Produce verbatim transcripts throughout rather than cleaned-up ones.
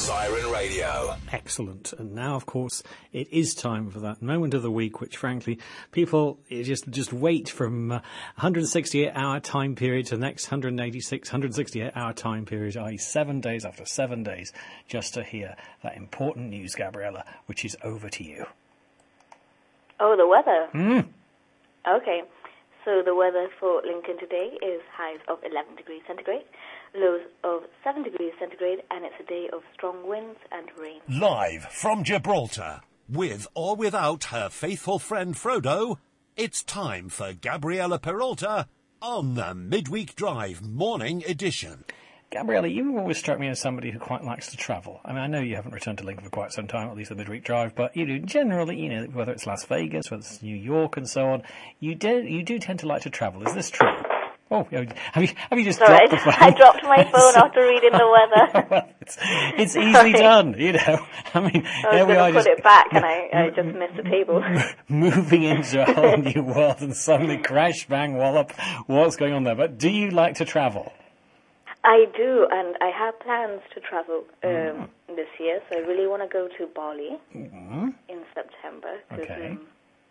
Siren Radio. Excellent. And now, of course, it is time for that moment of the week, which, frankly, people just just wait from uh, one hundred sixty-eight hour time period to the next one hundred eighty-six, one hundred sixty-eight hour time period, that is seven days after seven days, just to hear that important news, Gabriella, which is over to you. Oh, the weather? Mm. Okay. So the weather for Lincoln today is highs of eleven degrees centigrade, lows of seven degrees centigrade, and it's a day of strong winds and rain. Live from Gibraltar, with or without her faithful friend Frodo, it's time for Gabriella Peralta on the Midweek Drive Morning Edition. Gabriella, you always struck me as somebody who quite likes to travel. I mean, I know you haven't returned to Lincoln for quite some time, at least the midweek drive, but you do generally, you know, whether it's Las Vegas, whether it's New York and so on, you do you do tend to like to travel. Is this true? Oh, have you have you just Sorry, dropped the phone? I dropped my phone after reading the weather. Well, it's, it's easily done, you know. I mean, I here was we are going to put just it back, and I, I just missed the table. moving into a whole new world, and suddenly crash, bang, wallop. What's going on there? But do you like to travel? I do, and I have plans to travel um, Mm. this year, so I really want to go to Bali Mm. in September. 'Cause, Okay. um,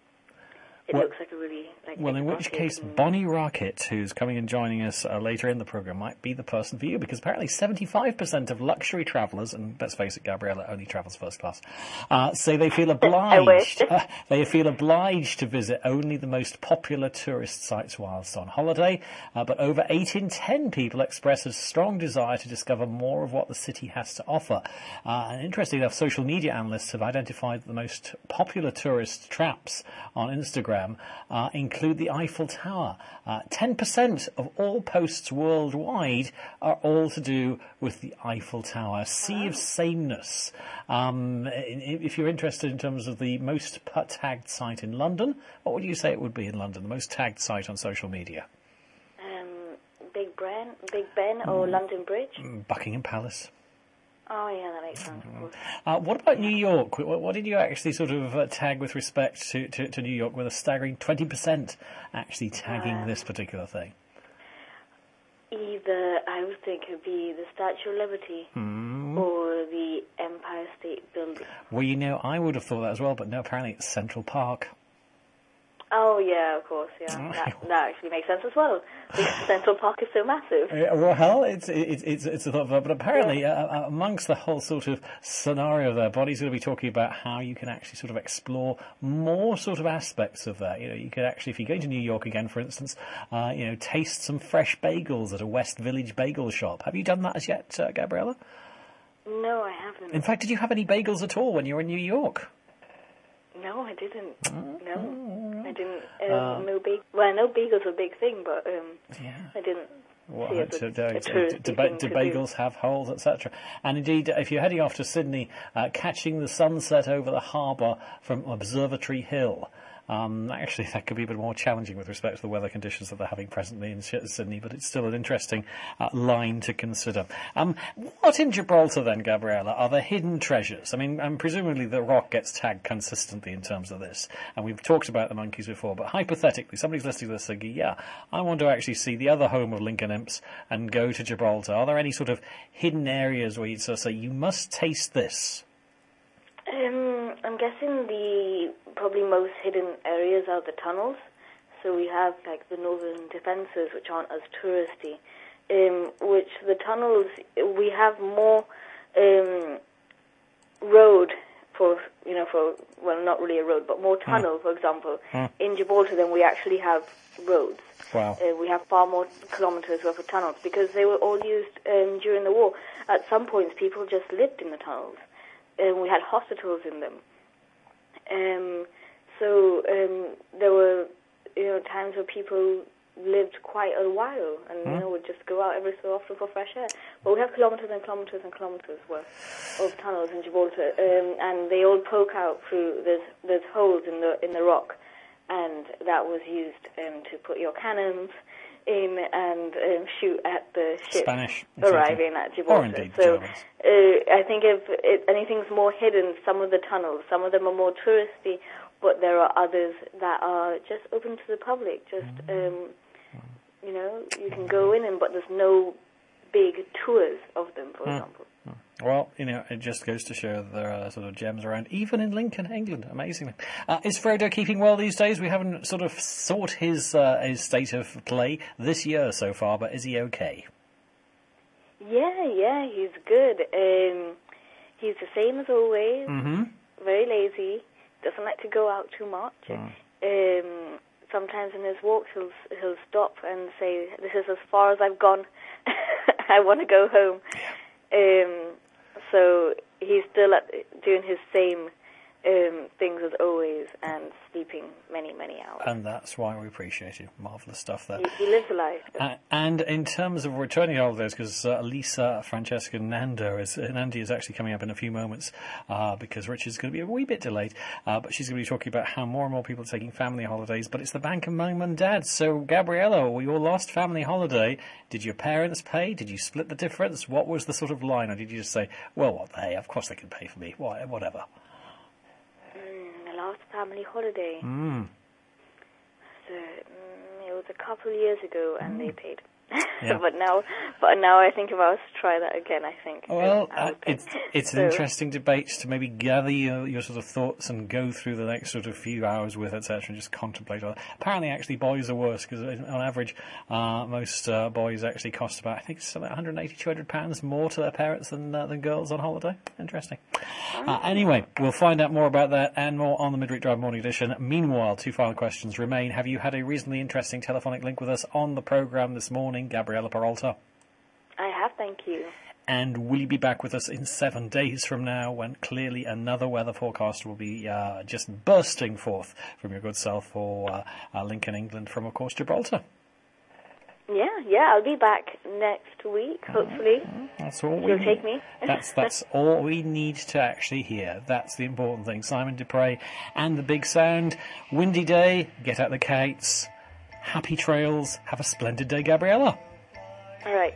it Well- looks like a really like. Well, in which exotic case, and- Bonnie Rocket, who's coming and joining us uh, later in the programme, might be the person for you, because apparently seventy-five percent of luxury travellers, and let's face it, Gabriella only travels first class, uh, say they feel obliged. wish. uh, they feel obliged to visit only the most popular tourist sites whilst on holiday. Uh, but over eight in ten people express a strong desire to discover more of what the city has to offer. Uh, and interestingly enough, social media analysts have identified that the most popular tourist traps on Instagram uh, include the Eiffel Tower. Uh, ten percent of all posts worldwide are all to do with the Eiffel Tower. Sea of sameness. Um, if you're interested in terms of the most tagged site in London, what would you say it would be in London, the most tagged site on social media? Um, Big Ben, Big Ben, or London Bridge. Buckingham Palace. Oh yeah, that makes sense. Of course. Uh, what about New York? What, what did you actually sort of uh, tag with respect to, to, to New York, with a staggering twenty percent actually tagging Um, this particular thing? Either I would think it would be the Statue of Liberty Hmm. or the Empire State Building. Well, you know, I would have thought that as well, but no, apparently it's Central Park. Oh yeah, of course, yeah. That, that actually makes sense as well, because Central Park is so massive. Uh, well, it's it's it's it's a thought of that, but apparently uh, uh, amongst the whole sort of scenario there, Bonnie's going to be talking about how you can actually sort of explore more sort of aspects of that. You know, you could actually, if you're going to New York again, for instance, uh, you know, taste some fresh bagels at a West Village bagel shop. Have you done that as yet, uh, Gabriella? No, I haven't. In fact, did you have any bagels at all when you were in New York? No, I didn't. No, I didn't. Um, Uh, no bag. Well, I know bagels are a big thing, but um, Yeah. I didn't. Well, see it do, as do, a, a do, touristy do, thing do to bagels have holes, et cetera? And indeed, if you're heading off to Sydney, uh, catching the sunset over the harbour from Observatory Hill, um, actually that could be a bit more challenging with respect to the weather conditions that they're having presently in Sydney, but it's still an interesting uh, line to consider. Um, what in Gibraltar then, Gabriella, are the hidden treasures? I mean, um, presumably the Rock gets tagged consistently in terms of this, and we've talked about the monkeys before, but hypothetically, somebody's listening to this thinking, yeah, I want to actually see the other home of Lincoln Imps and go to Gibraltar. Are there any sort of hidden areas where you'd sort of say, you must taste this? Um, I'm guessing the probably most hidden areas are the tunnels. So we have like the northern defences, which aren't as touristy. Um, which the tunnels, we have more um, road for, you know, for, well, not really a road, but more tunnel, mm. for example. Mm. In Gibraltar, then we actually have roads. Wow. Uh, we have far more kilometres worth of tunnels because they were all used um, during the war. At some points, people just lived in the tunnels. And we had hospitals in them. Um, so um, there were, you know, times where people lived quite a while and, mm. you know, would just go out every so often for fresh air. But we have kilometres and kilometres and kilometres worth of tunnels in Gibraltar, um, and they all poke out through, there's, there's holes in the, in the rock, and that was used um, to put your cannons in and um, shoot at the ships Spanish, arriving at Gibraltar. Or indeed so uh, I think if it, anything's more hidden, some of the tunnels, some of them are more touristy, but there are others that are just open to the public. Just, um, you know, you can go in, and but there's no big tours of them, for mm. example. Well, you know, it just goes to show that there are sort of gems around, even in Lincoln, England, amazingly. Uh, is Frodo keeping well these days? We haven't sort of sought his uh, his state of play this year so far, but is he okay? Yeah, yeah, he's good. Um, he's the same as always. Mm-hmm. Very lazy. Doesn't like to go out too much. Oh. Um, sometimes in his walks he'll he'll stop and say, "This is as far as I've gone. I want to go home." Um, so he's still at, doing his same um, things as always and sleeping many, many hours. And that's why we appreciate you. Marvellous stuff there. He, he lives a life. Uh, and in terms of returning holidays, because uh, Lisa, Francesca, and Nando is, uh, Nandi is actually coming up in a few moments uh, because Richard's going to be a wee bit delayed, uh, but she's going to be talking about how more and more people are taking family holidays, but it's the bank of mum and dad. So, Gabriella, your last family holiday, did your parents pay? Did you split the difference? What was the sort of line? Or did you just say, well, what, hey, of course they can pay for me, whatever? Mm, the last family holiday. Mm. So, mm, it was a couple of years ago, and mm. they paid. Yeah. but now, but now I think if I was to try that again, I think. Well, I uh, it's it's so. an interesting debate to maybe gather your, your sort of thoughts and go through the next sort of few hours with, et cetera, and just contemplate. Apparently, actually, boys are worse because on average, uh, most uh, boys actually cost about I think it's about one hundred eighty, two hundred pounds more to their parents than uh, than girls on holiday. Interesting. Uh, anyway, we'll find out more about that and more on the Midweek Drive Morning Edition. Meanwhile, two final questions remain. Have you had a reasonably interesting telephonic link with us on the programme this morning, Gabriella Peralta? I have, thank you. And will you be back with us in seven days from now when clearly another weather forecast will be uh, just bursting forth from your good self for uh, uh, Lincoln, England, from, of course, Gibraltar? Yeah, yeah, I'll be back next week, hopefully. Uh, that's all we You'll need. take me. that's that's all we need to actually hear. That's the important thing. Simon Dupre and the Big Sound. Windy day, get out the kites. Happy trails. Have a splendid day, Gabriella. All right.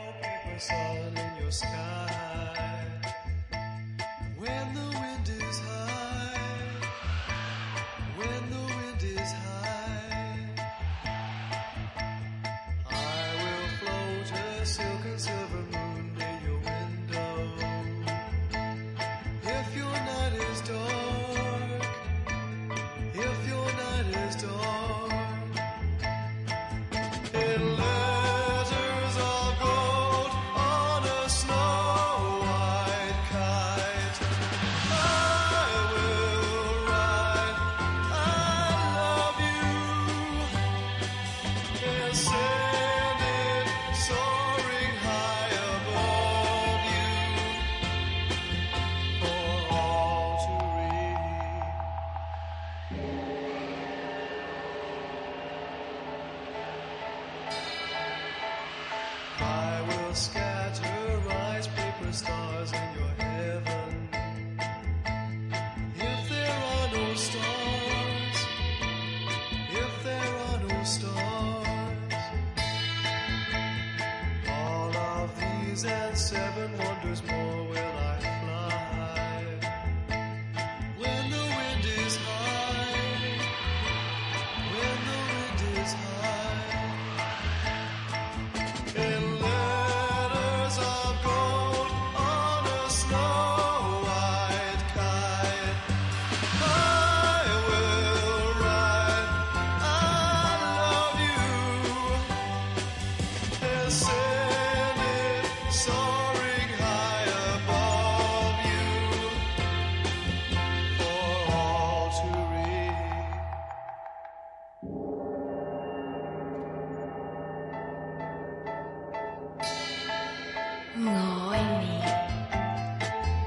And seven wonders more will I fly. When the wind is high, when the wind is high, in letters of gold on a snow white kite, I will write, I love you. There's soaring high above you for all to read. Ngồi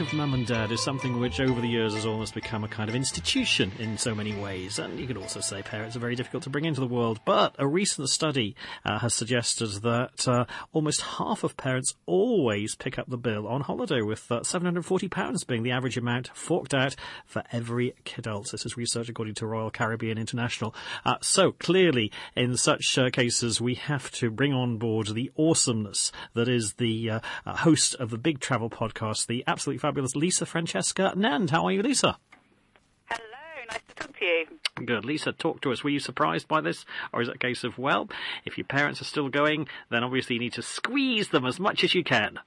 of mum and dad is something which over the years has almost become a kind of institution in so many ways. And you could also say parents are very difficult to bring into the world. But a recent study uh, has suggested that uh, almost half of parents always pick up the bill on holiday, with uh, seven hundred forty pounds being the average amount forked out for every kidult. This is research according to Royal Caribbean International. Uh, so clearly, in such uh, cases, we have to bring on board the awesomeness that is the uh, uh, host of the Big Travel Podcast, the absolutely fabulous Lisa Francesca Nand. How are you, Lisa? Hello, nice to talk to you. Good. Lisa, talk to us. Were you surprised by this? Or is it a case of, well, if your parents are still going, then obviously you need to squeeze them as much as you can?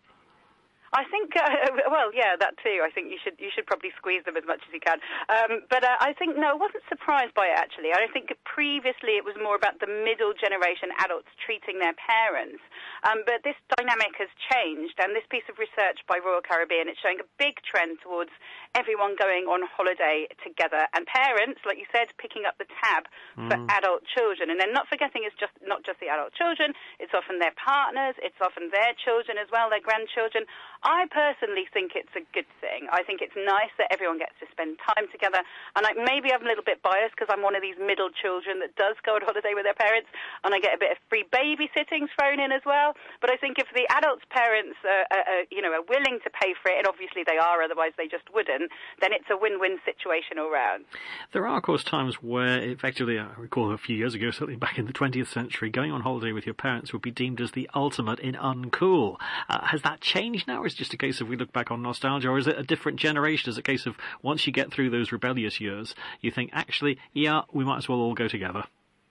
I think, uh, well, yeah, that too. I think you should you should probably squeeze them as much as you can. Um, but uh, I think, no, I wasn't surprised by it, actually. I think previously it was more about the middle generation adults treating their parents. Um, but this dynamic has changed, and this piece of research by Royal Caribbean, it's showing a big trend towards everyone going on holiday together, and parents, like you said, picking up the tab mm. for adult children. And then not forgetting it's just not just the adult children, it's often their partners, it's often their children as well, their grandchildren. I personally think it's a good thing. I think it's nice that everyone gets to spend time together. And I, maybe I'm a little bit biased because I'm one of these middle children that does go on holiday with their parents, and I get a bit of free babysitting thrown in as well. But I think if the adults' parents are, are, are, you know, are willing to pay for it, and obviously they are, otherwise they just wouldn't, then it's a win-win situation all round. There are, of course, times where, effectively, I recall a few years ago, certainly back in the twentieth century, going on holiday with your parents would be deemed as the ultimate in uncool. Uh, has that changed now? It's just a case of we look back on nostalgia, or is it a different generation? Is it a case of once you get through those rebellious years, you think, actually, yeah, we might as well all go together?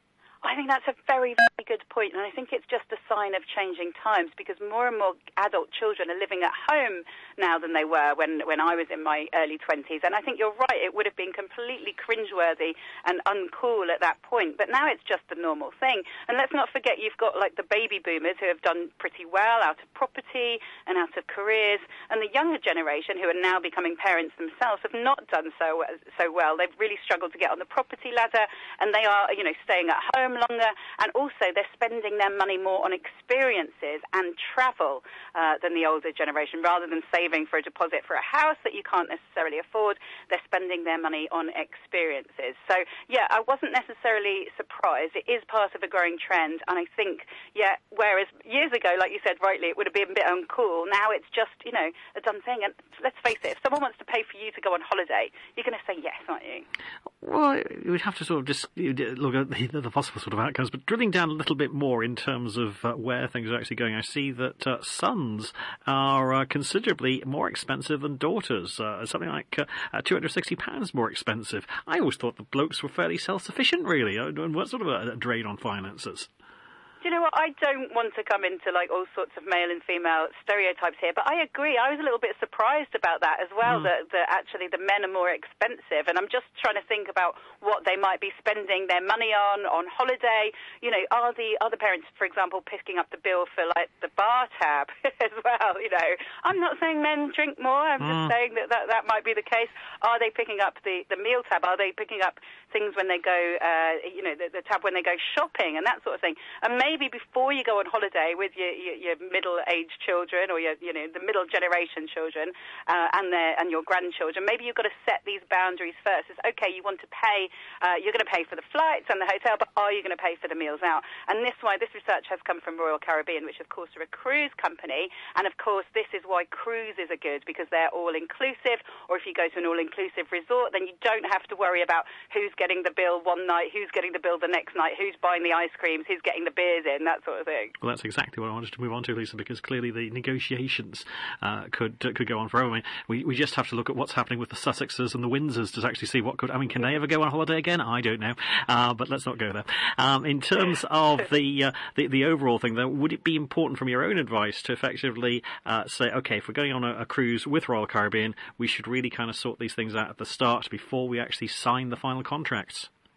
I think that's a very, very good point, and I think it's just a sign of changing times, because more and more adult children are living at home now than they were when, when I was in my early twenties. And I think you're right, it would have been completely cringeworthy and uncool at that point, but now it's just a normal thing. And let's not forget, you've got like the baby boomers who have done pretty well out of property and out of careers, and the younger generation who are now becoming parents themselves have not done so so well. They've really struggled to get on the property ladder, and they are, you know, staying at home longer, and also they're spending their money more on experiences and travel uh, than the older generation. Rather than saving for a deposit for a house that you can't necessarily afford, they're spending their money on experiences. So, yeah, I wasn't necessarily surprised. It is part of a growing trend, and I think, yeah, whereas years ago, like you said rightly, it would have been a bit uncool, now it's just, you know, a done thing. And let's face it, if someone wants to pay for you to go on holiday, you're going to say yes, aren't you? Well, we'd have to sort of just look at the, the possible sort of outcomes, but drilling down a little bit more in terms of uh, where things are actually going, I see that uh, sons are uh, considerably more expensive than daughters, uh, something like uh, uh, two hundred sixty pounds more expensive. I always thought the blokes were fairly self-sufficient, really. Uh, what sort of a, a drain on finances? Do you know what? I don't want to come into like all sorts of male and female stereotypes here, but I agree. I was a little bit surprised about that as well, mm. that, that actually the men are more expensive. And I'm just trying to think about what they might be spending their money on, on holiday. You know, are the other parents, for example, picking up the bill for like the bar tab as well? You know, I'm not saying men drink more. I'm mm. just saying that, that that might be the case. Are they picking up the, the meal tab? Are they picking up things when they go, uh, you know, the, the tab when they go shopping and that sort of thing? And maybe Maybe before you go on holiday with your, your, your middle-aged children or your, you know, the middle generation children uh, and their and your grandchildren, maybe you've got to set these boundaries first. It's okay, you want to pay, uh, you're going to pay for the flights and the hotel, but are you going to pay for the meals out? And this why this research has come from Royal Caribbean, which of course are a cruise company, and of course this is why cruises are good, because they're all-inclusive. Or if you go to an all-inclusive resort, then you don't have to worry about who's getting the bill one night, who's getting the bill the next night, who's buying the ice creams, who's getting the beers in, that sort of thing. Well, that's exactly what I wanted to move on to, Lisa, because clearly the negotiations uh, could uh, could go on forever. I mean, we, we just have to look at what's happening with the Sussexes and the Windsors to actually see what could... I mean, can they ever go on holiday again? I don't know. Uh, but let's not go there. Um, in terms of the, uh, the the overall thing, though, would it be important from your own advice to effectively uh, say, OK, if we're going on a, a cruise with Royal Caribbean, we should really kind of sort these things out at the start before we actually sign the final contracts?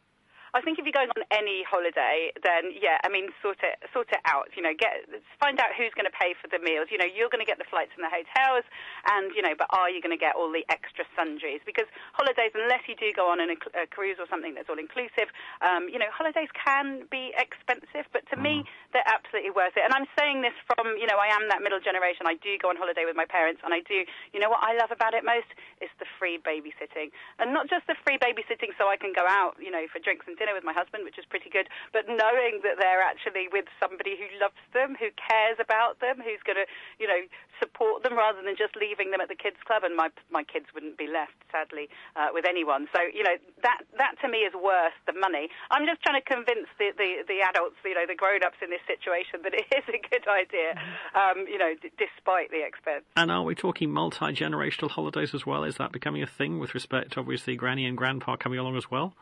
I think if you're going on any holiday, then yeah, I mean, sort it, sort it out. You know, get find out who's going to pay for the meals. You know, you're going to get the flights and the hotels, and you know, but are you going to get all the extra sundries? Because holidays, unless you do go on an, a cruise or something that's all inclusive, um, you know, holidays can be expensive. But to mm. me, they're absolutely worth it. And I'm saying this from, you know, I am that middle generation. I do go on holiday with my parents, and I do. You know what I love about it most? It's the free babysitting, and not just the free babysitting so I can go out, you know, for drinks and dinner with my husband, which is pretty good, but knowing that they're actually with somebody who loves them, who cares about them, who's going to, you know, support them rather than just leaving them at the kids' club. And my my kids wouldn't be left, sadly, uh, with anyone. So, you know, that that to me is worth the money. I'm just trying to convince the, the, the adults, you know, the grown-ups in this situation that it is a good idea, um, you know, d- despite the expense. And are we talking multi-generational holidays as well? Is that becoming a thing with respect to, obviously, Granny and Grandpa coming along as well?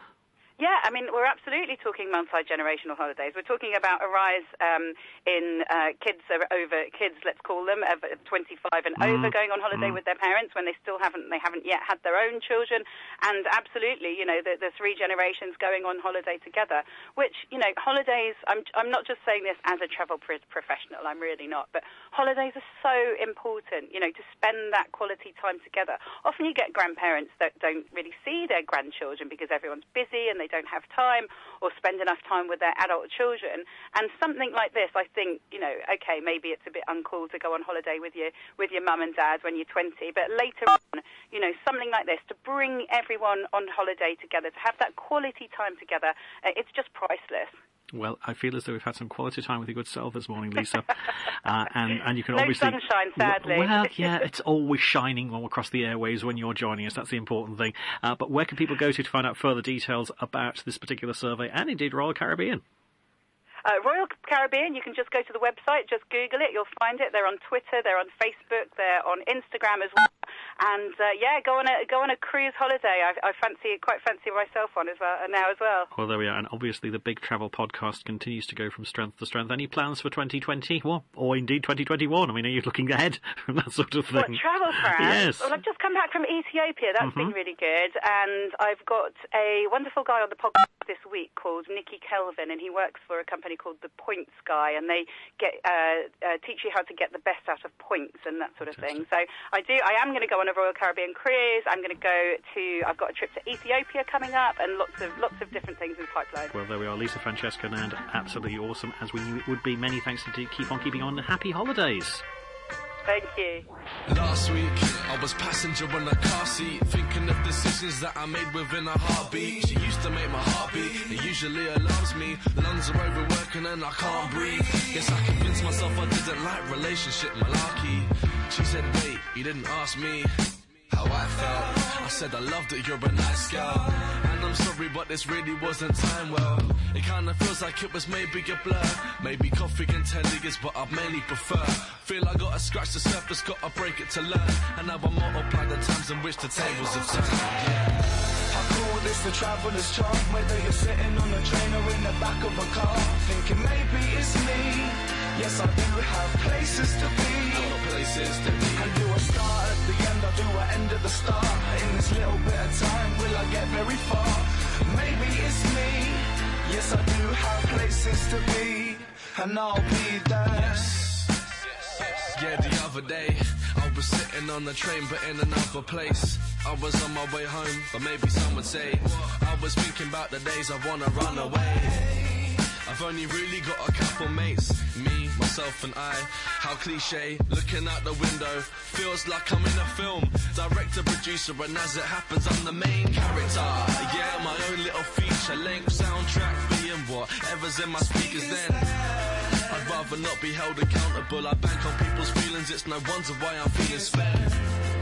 Yeah, I mean, we're absolutely talking multi-generational holidays. We're talking about a rise um, in uh, kids over kids, let's call them, of twenty-five and mm. over, going on holiday mm. with their parents when they still haven't they haven't yet had their own children, and absolutely, you know, the, the three generations going on holiday together. Which, you know, holidays. I'm I'm not just saying this as a travel pro- professional. I'm really not. But holidays are so important. You know, to spend that quality time together. Often you get grandparents that don't really see their grandchildren because everyone's busy and they don't have time or spend enough time with their adult children. And something like this, I think, you know, okay, maybe it's a bit uncool to go on holiday with your with your mum and dad when you're twenty, but later on, you know, something like this to bring everyone on holiday together, to have that quality time together, uh, it's just priceless. Well, I feel as though we've had some quality time with your good self this morning, Lisa. uh, and, and you can no obviously... No sunshine, sadly. Well, yeah, it's always shining all across the airwaves when you're joining us. That's the important thing. Uh, but where can people go to to find out further details about this particular survey and indeed Royal Caribbean? Uh, Royal Caribbean, you can just go to the website, just Google it, you'll find it. They're on Twitter, they're on Facebook, they're on Instagram as well. And uh, yeah, go on a go on a cruise holiday. I, I fancy quite fancy myself on as well now as well. Well, there we are. And obviously, the Big Travel podcast continues to go from strength to strength. Any plans for twenty twenty? Well, or indeed twenty twenty-one? I mean, are you looking ahead from that sort of thing? What, travel plans? Yes. Well, I've just come back from Ethiopia. That's mm-hmm. been really good. And I've got a wonderful guy on the podcast this week called Nicky Kelvin, and he works for a company called The Points Guy, and they get uh, uh, teach you how to get the best out of points and that sort of thing. So I do. I am going to go on a Royal Caribbean cruise. I'm going to go to. I've got a trip to Ethiopia coming up, and lots of lots of different things in the pipeline. Well, there we are, Lisa Francesca Nand. Absolutely awesome, as we knew it would be. Many thanks to keep on keeping on. Happy holidays. Thank you. Last week, I was passenger in a car seat, thinking of decisions that I made within a heartbeat. She used to make my heart beat. It usually alarms me. Lungs are overworking and I can't breathe. Guess I convinced myself I didn't like relationship malarkey. She said, wait, you didn't ask me how I felt. I said I loved it, you're a nice girl. And I'm sorry, but this really wasn't time well. It kinda feels like it was maybe a blur. Maybe coffee and telly is what I mainly prefer. Feel I gotta scratch the surface, gotta break it to learn. And now I multiply the times in which the tables have turned. Yeah. I call this the traveller's charm. Whether you're sitting on a train or in the back of a car, thinking maybe it's me. Yes, I do have places to be. Places to be. And do I start at the end, or do I end at the start? In this little bit of time, will I get very far? Maybe it's me. Yes, I do have places to be, and I'll be there. Yes. Yeah, the other day, I was sitting on the train but in another place. I was on my way home, but maybe some would say I was thinking about the days I wanna run away. I've only really got a couple mates, me, myself and I. How cliche, looking out the window, feels like I'm in a film. Director, producer, and as it happens, I'm the main character. Yeah, my own little feature-length soundtrack, being whatever's in my speakers then. I'd rather not be held accountable. I bank on people's feelings, it's no wonder why I'm feeling spent.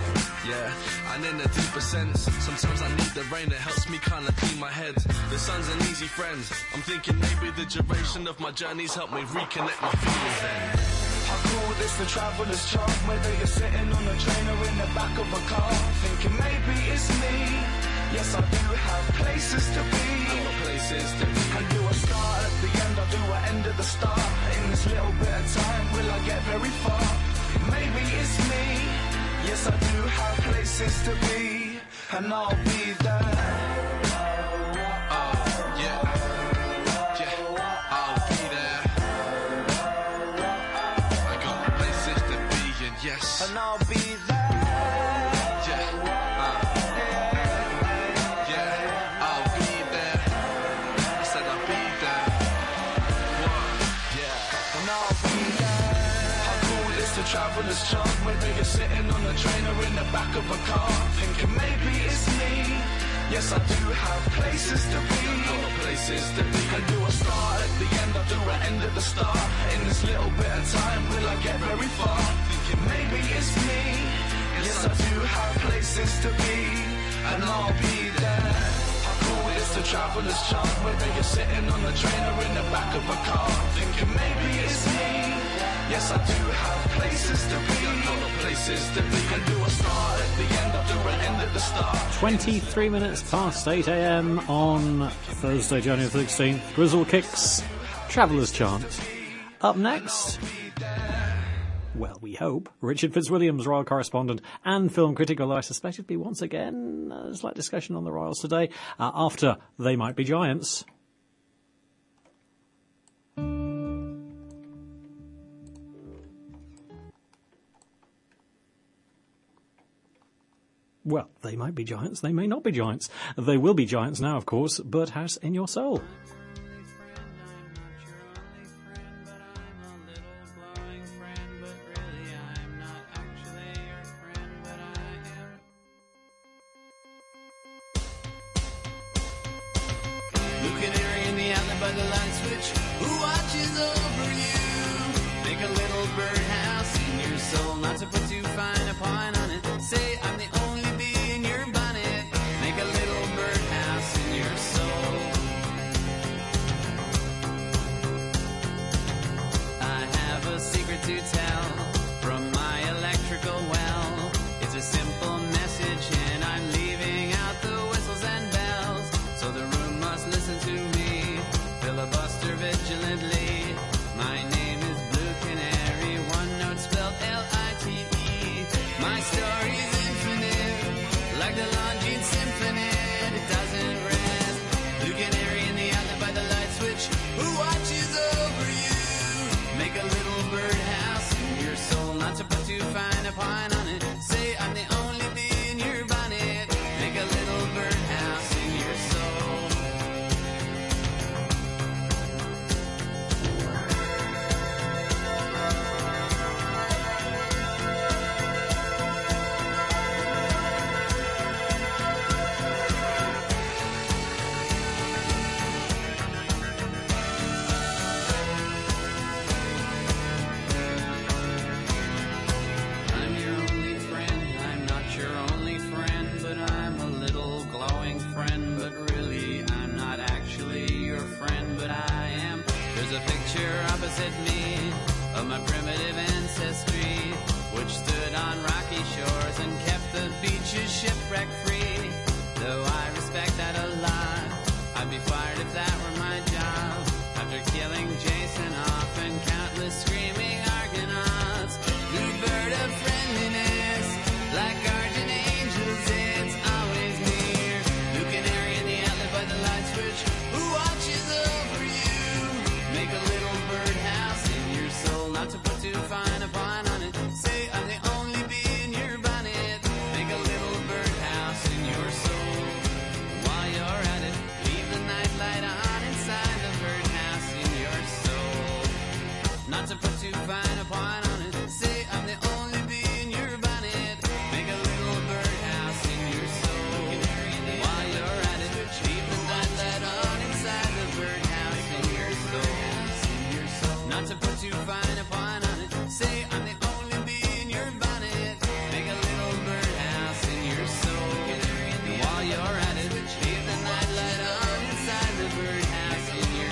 Yeah, and in a deeper sense, sometimes I need the rain, it helps me kinda clean my head. The sun's an easy friend. I'm thinking maybe the duration of my journey's helped me reconnect my feelings then. I call this the traveller's charm. Whether you're sitting on a train or in the back of a car, thinking maybe it's me. Yes, I do have places to be. Places to be. And do I start at the end, or do I end at the start? In this little bit of time, will I get very far? Maybe it's me. Yes, I do have places to be, and I'll be there. Uh, yeah. traveller's chant, whether you're sitting on a train or in the back of a car, thinking maybe it's me. Yes, I do have places to be. Places to be. I do a start at the end, I do an end at the start. In this little bit of time, will I get very far? Thinking maybe it's me. Yes, I do have places to be, and I'll be there. How cool is the traveller's chant, whether you're sitting on the train or in the back of a car, thinking maybe it's me. Yes, I do have places to be, places to be. I do a start at the end, I do an end at the start. twenty-three minutes past eight a.m. on Thursday, January sixteenth. Grizzle Kicks, Traveller's Chant. Up next, well, we hope, Richard Fitzwilliams, Royal Correspondent and film critic, although I suspect it'll be once again a slight discussion on the Royals today, uh, after They Might Be Giants. Well, they might be giants, they may not be giants. They will be giants now, of course. Birdhouse in Your Soul. Looking Harry in the outlet by the light switch, who watches over you? Make a little birdhouse in your soul, not to put too fine a point on it. Say I'm the only bee in your bonnet. Make a little birdhouse in your soul. I have a secret to tell from my electrical well. It's a simple message and I'm leaving out the whistles and bells. So the room must listen to me, filibuster vigilantly. My name is Blue Canary, one note spelled L I T E. My story's infinite, like the Longines Symphony, it doesn't rest. Blue Canary in the outlet by the light switch, who watches over you? Make a little birdhouse in your soul, not to put too fine a point on it. Say I'm the only bee in your bonnet. Make a little birdhouse in your soul. I'm your only friend, I'm not your only friend, but I'm a little glowing friend, but really I'm not actually your friend, but I am. There's a picture opposite me of my primitive ancestry, which stood on rocky shores and kept the beaches shipwreck free. Though I respect that a lot, I'd be fired if that were my job. After killing Jason off and countless screaming Argonauts, new bird of friendliness, like guardian angels, it's always near. Blue Canary in the outlet by the light switch, who watches over you? Make a little birdhouse in your soul, not to put too fine a point on it. Say I'm the only bee in your bonnet. Make a little birdhouse in your soul. While you're at it, leave the night light on inside the birdhouse in your soul. Not to put too fine a point on it. Say I'm the only bee in your bonnet. Make a little birdhouse in your soul. While you're at it, leave the night light on inside the birdhouse in your soul. Not to put too fine a point on it. Say I'm the only bee in your bonnet. Make a little birdhouse in your soul. While you're at it, leave the night light on inside the birdhouse in your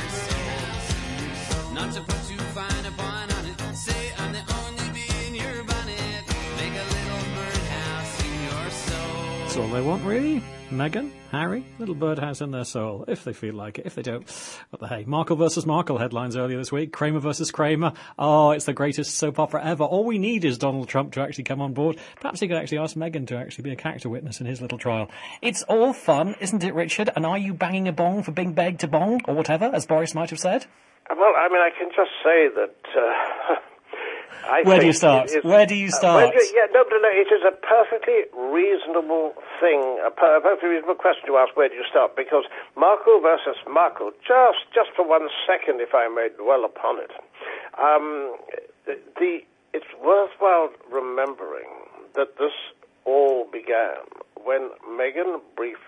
soul. Not to put too fine a point on it. Say I'm the only bee in your bonnet. Make a little birdhouse in your soul. That's all they want, really. Meghan, Harry, little birdhouse in their soul, if they feel like it. If they don't, what the hey. Markle versus Markle headlines earlier this week. Kramer versus Kramer. Oh, it's the greatest soap opera ever. All we need is Donald Trump to actually come on board. Perhaps he could actually ask Meghan to actually be a character witness in his little trial. It's all fun, isn't it, Richard? And are you banging a bong for Bing Beg to bong, or whatever, as Boris might have said? Well, I mean, I can just say that... Uh, I Where think do you start? it is- Where do you uh, start? where do you- yeah, no, no, no, it is a perfectly reasonable thing, a, per, a perfectly reasonable question to ask, where do you start? Because Markle versus Markle, just, just for one second, if I may dwell upon it, um, the, the it's worthwhile remembering that this all began when Meghan briefed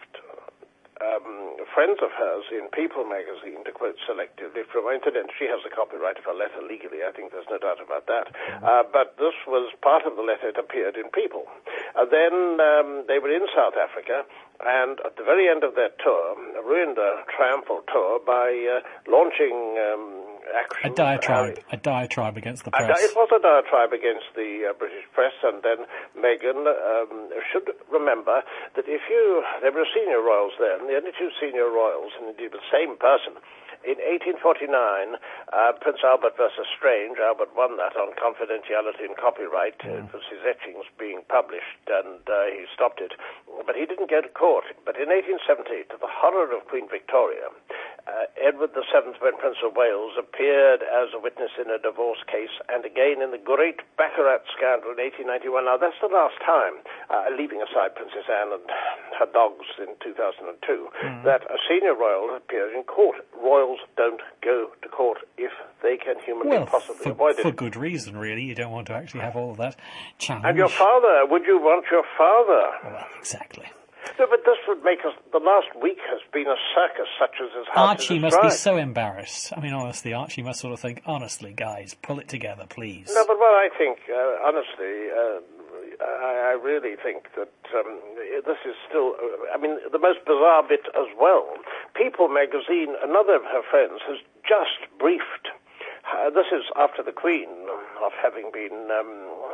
um, friends of hers in People magazine, to quote selectively from, incidentally, she has the copyright of her letter legally, I think there's no doubt about that, uh, but this was part of the letter that appeared in People. Uh, then um, they were in South Africa, and at the very end of their tour, ruined a triumphal tour by uh, launching um, action. A diatribe, uh, a diatribe against the press. A, it was a diatribe against the uh, British press, and then Meghan um, should remember that if you, there were senior royals then, the only two senior royals, and indeed the same person. In eighteen forty-nine, uh, Prince Albert versus Strange, Albert won that on confidentiality and copyright. Yeah. It was his etchings being published, and uh, he stopped it. But he didn't go to court. But in eighteen seventy, to the horror of Queen Victoria, uh, Edward the Seventh, when Prince of Wales, appeared as a witness in a divorce case, and again in the great Baccarat scandal in eighteen ninety-one. Now, that's the last time, uh, leaving aside Princess Anne and her dogs in two thousand two, mm. that a senior royal appeared in court. Royals don't go to court if they can humanly well, possibly for, avoid it. For good reason, really. You don't want to actually have all of that challenge. And your father, would you want your father? Well, exactly. No, but this would make us, the last week has been a circus such as is hard Archie to must describe. be so embarrassed. I mean, honestly, Archie must sort of think, honestly, guys, pull it together, please. No, but what I think, uh, honestly, uh, I, I really think that um, this is still, uh, I mean, the most bizarre bit as well. People magazine, another of her friends, has just briefed. Uh, this is after the Queen of having been, um,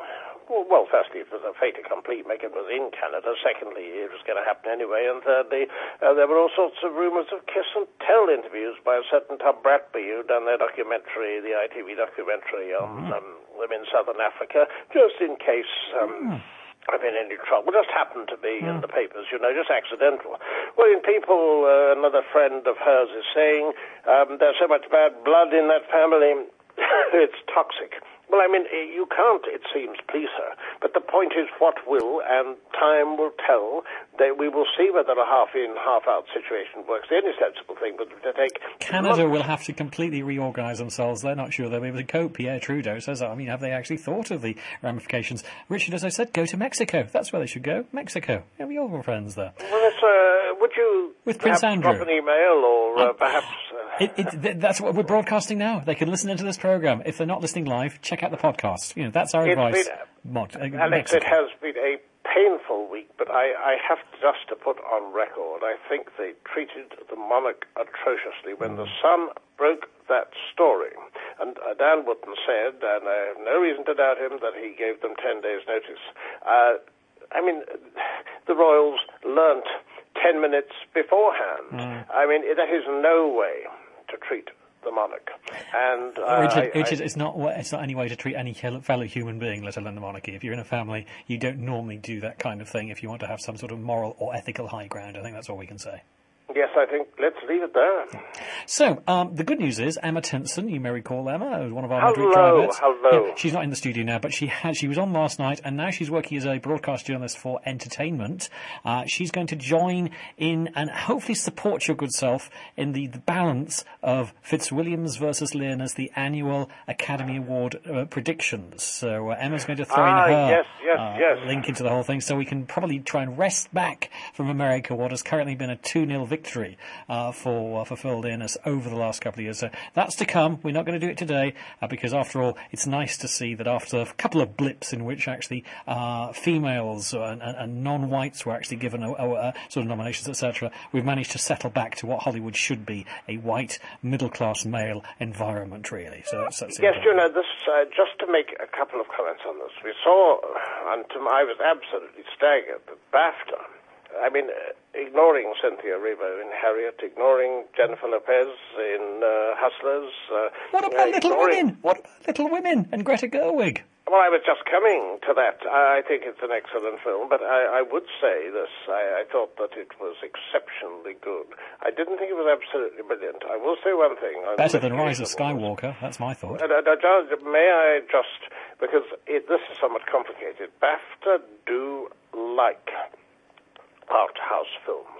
well, firstly, it was a fait accompli. Meghan was in Canada. Secondly, it was going to happen anyway. And thirdly, uh, there were all sorts of rumours of kiss and tell interviews by a certain Tom Bratby, who'd done their documentary, the I T V documentary on um, them in Southern Africa, just in case um, mm. I'm in any trouble. It just happened to be mm. in the papers, you know, just accidental. Well, in People, uh, another friend of hers is saying um, there's so much bad blood in that family, it's toxic. Well, I mean, you can't, it seems, please her. But the point is what will, and time will tell. They, we will see whether a half-in, half-out situation works. The only sensible thing would be to take... Canada months. will have to completely reorganise themselves. They're not sure they'll be able to cope. Pierre Trudeau says, I mean, have they actually thought of the ramifications? Richard, as I said, go to Mexico. That's where they should go. Mexico. Yeah, we all have friends there. Well, it's, uh, would you With Prince Andrew. drop an email or uh, um, perhaps... Uh, it, it, th- that's what we're broadcasting now. They can listen into this programme. If they're not listening live, check out the podcast. You know, that's our it's advice. Been, Mod, uh, Alex, Mexico. it has been a painful week, but I, I have just to put on record, I think they treated the monarch atrociously when the Sun broke that story. And uh, Dan Wootton said, and I have no reason to doubt him, that he gave them ten days' notice. Uh, I mean, the royals learnt ten minutes beforehand. Mm. I mean, there is no way to treat the monarch. And uh, Richard, I, Richard I, it's not it's not any way to treat any fellow human being, let alone the monarchy. If you're in a family, you don't normally do that kind of thing if you want to have some sort of moral or ethical high ground. I think that's all we can say. Yes, I think let's leave it there. So, um, the good news is Emma Tinson, you may recall Emma, who's one of our hello, Midweek drivers. Hello, yeah, she's not in the studio now, but she had, she was on last night, and now she's working as a broadcast journalist for entertainment. Uh, she's going to join in and hopefully support your good self in the, the balance of Fitzwilliams versus Lynn as the annual Academy Award uh, predictions. So uh, Emma's going to throw ah, in her yes, yes, uh, yes. link into the whole thing, so we can probably try and wrest back from America what has currently been a two nil victory uh, for uh, for Phil Dearness over the last couple of years. So that's to come. We're not going to do it today uh, because, after all, it's nice to see that after a couple of blips in which actually uh, females and, and, and non-whites were actually given a, a, a sort of nominations, et cetera, we've managed to settle back to what Hollywood should be, a white, middle-class male environment, really. So that's, that's yes, you know, this, uh, just to make a couple of comments on this, we saw, and I was absolutely staggered, that BAFTA, I mean, uh, ignoring Cynthia Erivo in Harriet, ignoring Jennifer Lopez in uh, Hustlers. Uh, what about uh, Little ignoring... Women? What about Little Women and Greta Gerwig? Well, I was just coming to that. I think it's an excellent film, but I, I would say this. I, I thought that it was exceptionally good. I didn't think it was absolutely brilliant. I will say one thing. Better than Rise of Skywalker, that's my thought. Uh, uh, uh, may I just, because it, this is somewhat complicated, BAFTA do like art house films.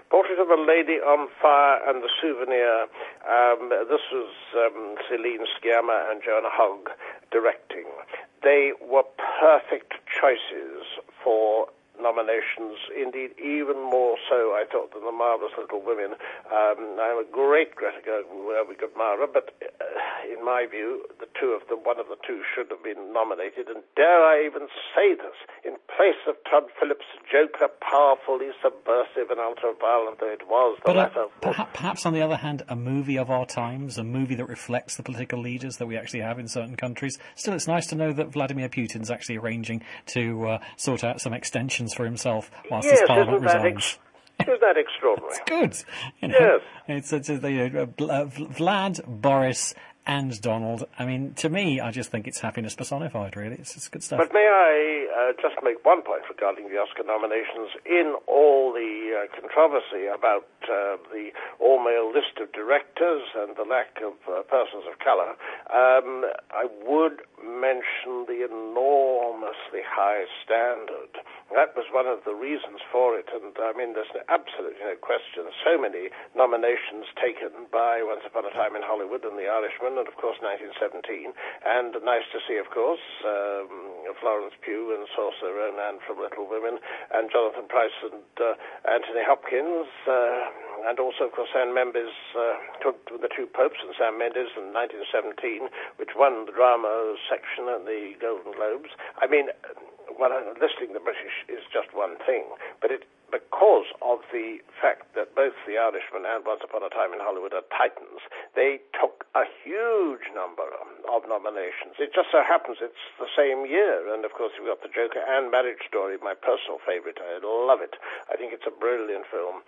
Portrait of a Lady on Fire and the Souvenir. Um, this was um, Celine Sciamma and Joanna Hogg directing. They were perfect choices for nominations, indeed even more so, I thought, than The Marvelous Little Women. Um, I'm a great Greta Gerwig admirer, but uh, in my view, the two of them, one of the two should have been nominated, and dare I even say this, in place of Todd Phillips' Joker, powerfully subversive and ultra-violent though it was, the But uh, latter... perha- perhaps, on the other hand, a movie of our times, a movie that reflects the political leaders that we actually have in certain countries. Still, it's nice to know that Vladimir Putin's actually arranging to uh, sort out some extensions for himself whilst yes, his parliament isn't that resigns. Ex- isn't that extraordinary? It's good. You know, Yes. It's, it's, it's you know, uh, Vlad, Boris, and Donald. I mean, to me, I just think it's happiness personified, really. It's, it's good stuff. But may I uh, just make one point regarding the Oscar nominations? In all the uh, controversy about uh, the all-male list of directors and the lack of uh, persons of colour, um, I would mention the enormously high standard. That was one of the reasons for it, and I mean, there's absolutely no question. So many nominations taken by Once Upon a Time in Hollywood and The Irishman, and of course nineteen seventeen, and nice to see, of course, um, Florence Pugh and Saoirse Ronan from Little Women, and Jonathan Pryce and uh, Anthony Hopkins, uh, and also, of course, Sam Mendes, uh, The Two Popes, and Sam Mendes in nineteen seventeen, which won the drama section and the Golden Globes. I mean, well, listing the British is just one thing, but it because of the fact that both The Irishman and Once Upon a Time in Hollywood are titans, they took a huge number of nominations. It just so happens it's the same year, and of course you've got The Joker and Marriage Story, my personal favourite. I love it. I think it's a brilliant film.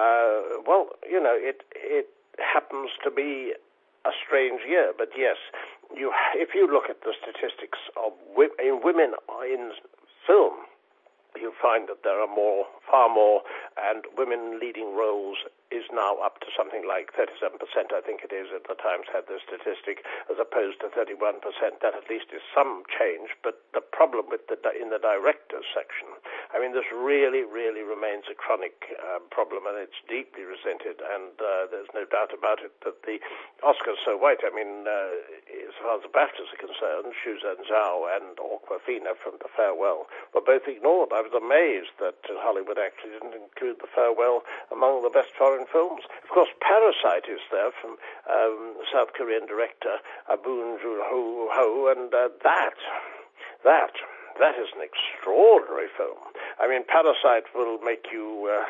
Uh, well, you know, it it happens to be a strange year, but yes, you if you look at the statistics of wi- in women in film, you find that there are more, far more, and women leading roles is now up to something like thirty-seven percent, I think it is, at the Times had this statistic, as opposed to thirty-one percent. That at least is some change, but the problem with the in the directors section, I mean, this really, really remains a chronic uh, problem, and it's deeply resented, and uh, there's no doubt about it that the Oscars so white. I mean, uh, as far as the BAFTAs are concerned, Xu Zhenzhao and Awkwafina from The Farewell were both ignored. I was amazed that uh, Hollywood actually didn't include The Farewell among the best foreign films. Of course, Parasite is there from um, South Korean director Boon Joon-ho, and uh, that, that, that is an extraordinary film. I mean, Parasite will make you, uh,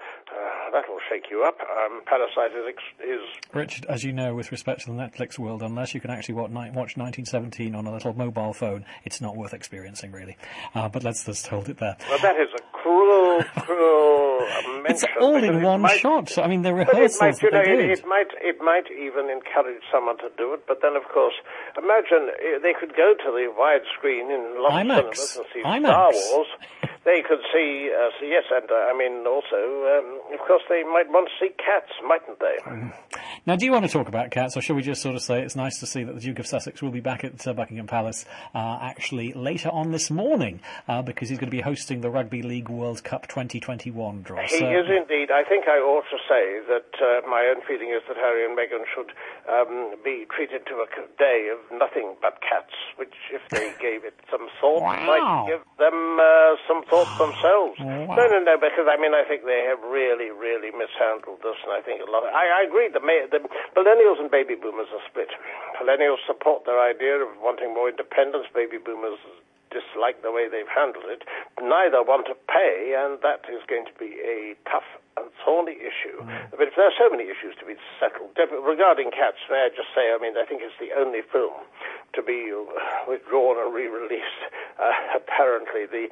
uh, that will shake you up. Um, Parasite is, ex- is... Richard, as you know, with respect to the Netflix world, unless you can actually watch nineteen seventeen on a little mobile phone, it's not worth experiencing, really. Uh, but let's just hold it there. Well, that is a cruel, cruel mention. It's all in one might, shot. So, I mean, the but rehearsals it might, you that know, they it, did. it might, it might even encourage someone to do it. But then, of course, imagine uh, they could go to the widescreen in lots IMAX. of cinemas and see IMAX. Star Wars. They could see, uh, see yes, and uh, I mean, also, um, of course, they might want to see Cats, mightn't they? Now, do you want to talk about Cats, or shall we just sort of say it's nice to see that the Duke of Sussex will be back at uh, Buckingham Palace uh, actually later on this morning, uh, because he's going to be hosting the Rugby League World Cup twenty twenty-one draw. He so, is indeed. I think I ought to say that uh, my own feeling is that Harry and Meghan should um, be treated to a day of nothing but cats, which, if they gave it some thought, Wow. might give them uh, some thought themselves. Wow. No, no, no, because, I mean, I think they have really, really mishandled this, and I think a lot of... I, I agree, the, ma- the millennials and baby boomers are split. Millennials support their idea of wanting more independence. Baby boomers dislike the way they've handled it. Neither want to pay, and that is going to be a tough and thorny issue. Mm. But there are so many issues to be settled. Regarding Cats, may I just say, I mean, I think it's the only film to be withdrawn and re-released. Uh, apparently, the...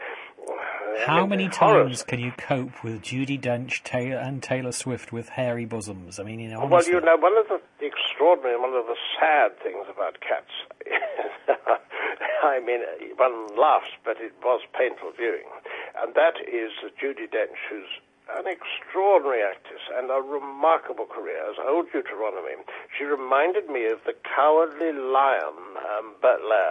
Uh, How I mean, many horrors. times can you cope with Judi Dench Taylor, and Taylor Swift with hairy bosoms? I mean, you know, Well, honestly. you know, one of the extraordinary, one of the sad things about Cats is, I mean, one laughs, but it was painful viewing, and that is Judi Dench, who's an extraordinary actress and a remarkable career as Old Deuteronomy. She reminded me of the Cowardly Lion, um, Bert Lair's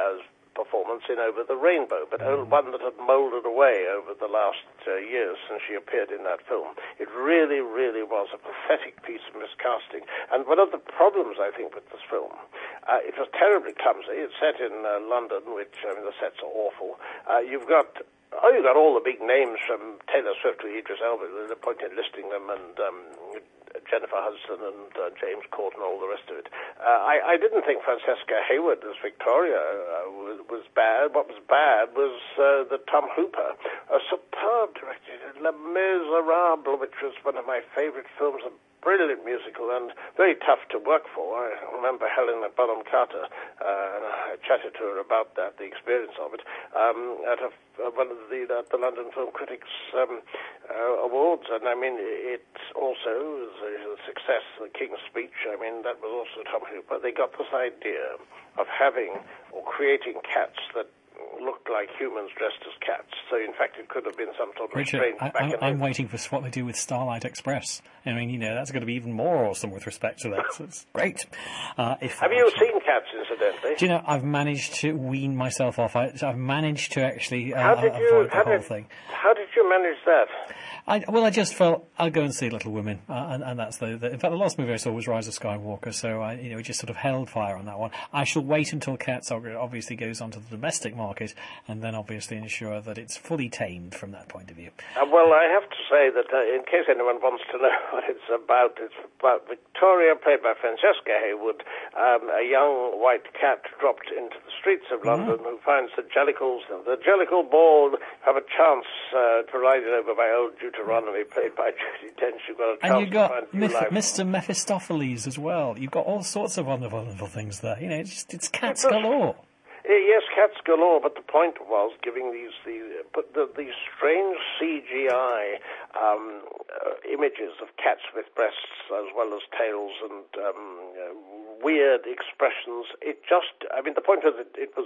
performance in Over the Rainbow, but only one that had mouldered away over the last uh, years since she appeared in that film. It really, really was a pathetic piece of miscasting. And one of the problems, I think, with this film, uh, it was terribly clumsy. It's set in uh, London, which, I mean, the sets are awful. Uh, you've got... Oh, you've got all the big names from Taylor Swift to Idris Elba. There's no point in listing them, and um, Jennifer Hudson and uh, James Corden, all the rest of it. Uh, I, I didn't think Francesca Hayward as Victoria uh, was, was bad. What was bad was uh, that Tom Hooper, a superb director, Les Miserables, which was one of my favourite films, a brilliant musical and very tough to work for. I remember Helena Bonham Carter, uh, and I chatted to her about that, the experience of it, um, at a, one of the, uh, the London Film Critics um, uh, Awards. And I mean, it also was a success, The King's Speech. I mean, that was also Tom Hooper. They got this idea of having or creating cats that looked like humans dressed as cats. So, in fact, it could have been some sort of Richard, strange I, I, I'm waiting for what they do with Starlight Express. I mean, you know, that's going to be even more awesome with respect to that. So it's great. Uh, if have you actually... seen Cats, incidentally? Do you know, I've managed to wean myself off. I, I've managed to actually uh, how did you, avoid the how whole did, thing. How did you manage that? I, well, I just felt I'll go and see Little Women, uh, and, and that's the, the. In fact, the last movie I saw was Rise of Skywalker, so I, you know, it just sort of held fire on that one. I shall wait until Cats obviously goes onto the domestic market, and then obviously ensure that it's fully tamed from that point of view. Uh, well, I have to say that uh, in case anyone wants to know what it's about, it's about Victoria, played by Francesca Hayward, um, a young white cat dropped into the streets of London mm. who finds the Jellicles, the Jellicle ball, have a chance uh, to ride it over by old Deuteronomy, played by Judi Dench. You've got a chance and you've got to find Mif- Mister Mephistopheles as well. You've got all sorts of wonderful, wonderful things there. You know, it's just it's cats galore. Yes, cats galore, but the point was giving these the, but the, these strange C G I um, uh, images of cats with breasts as well as tails and um, uh, weird expressions. It just, I mean, the point was it, it was,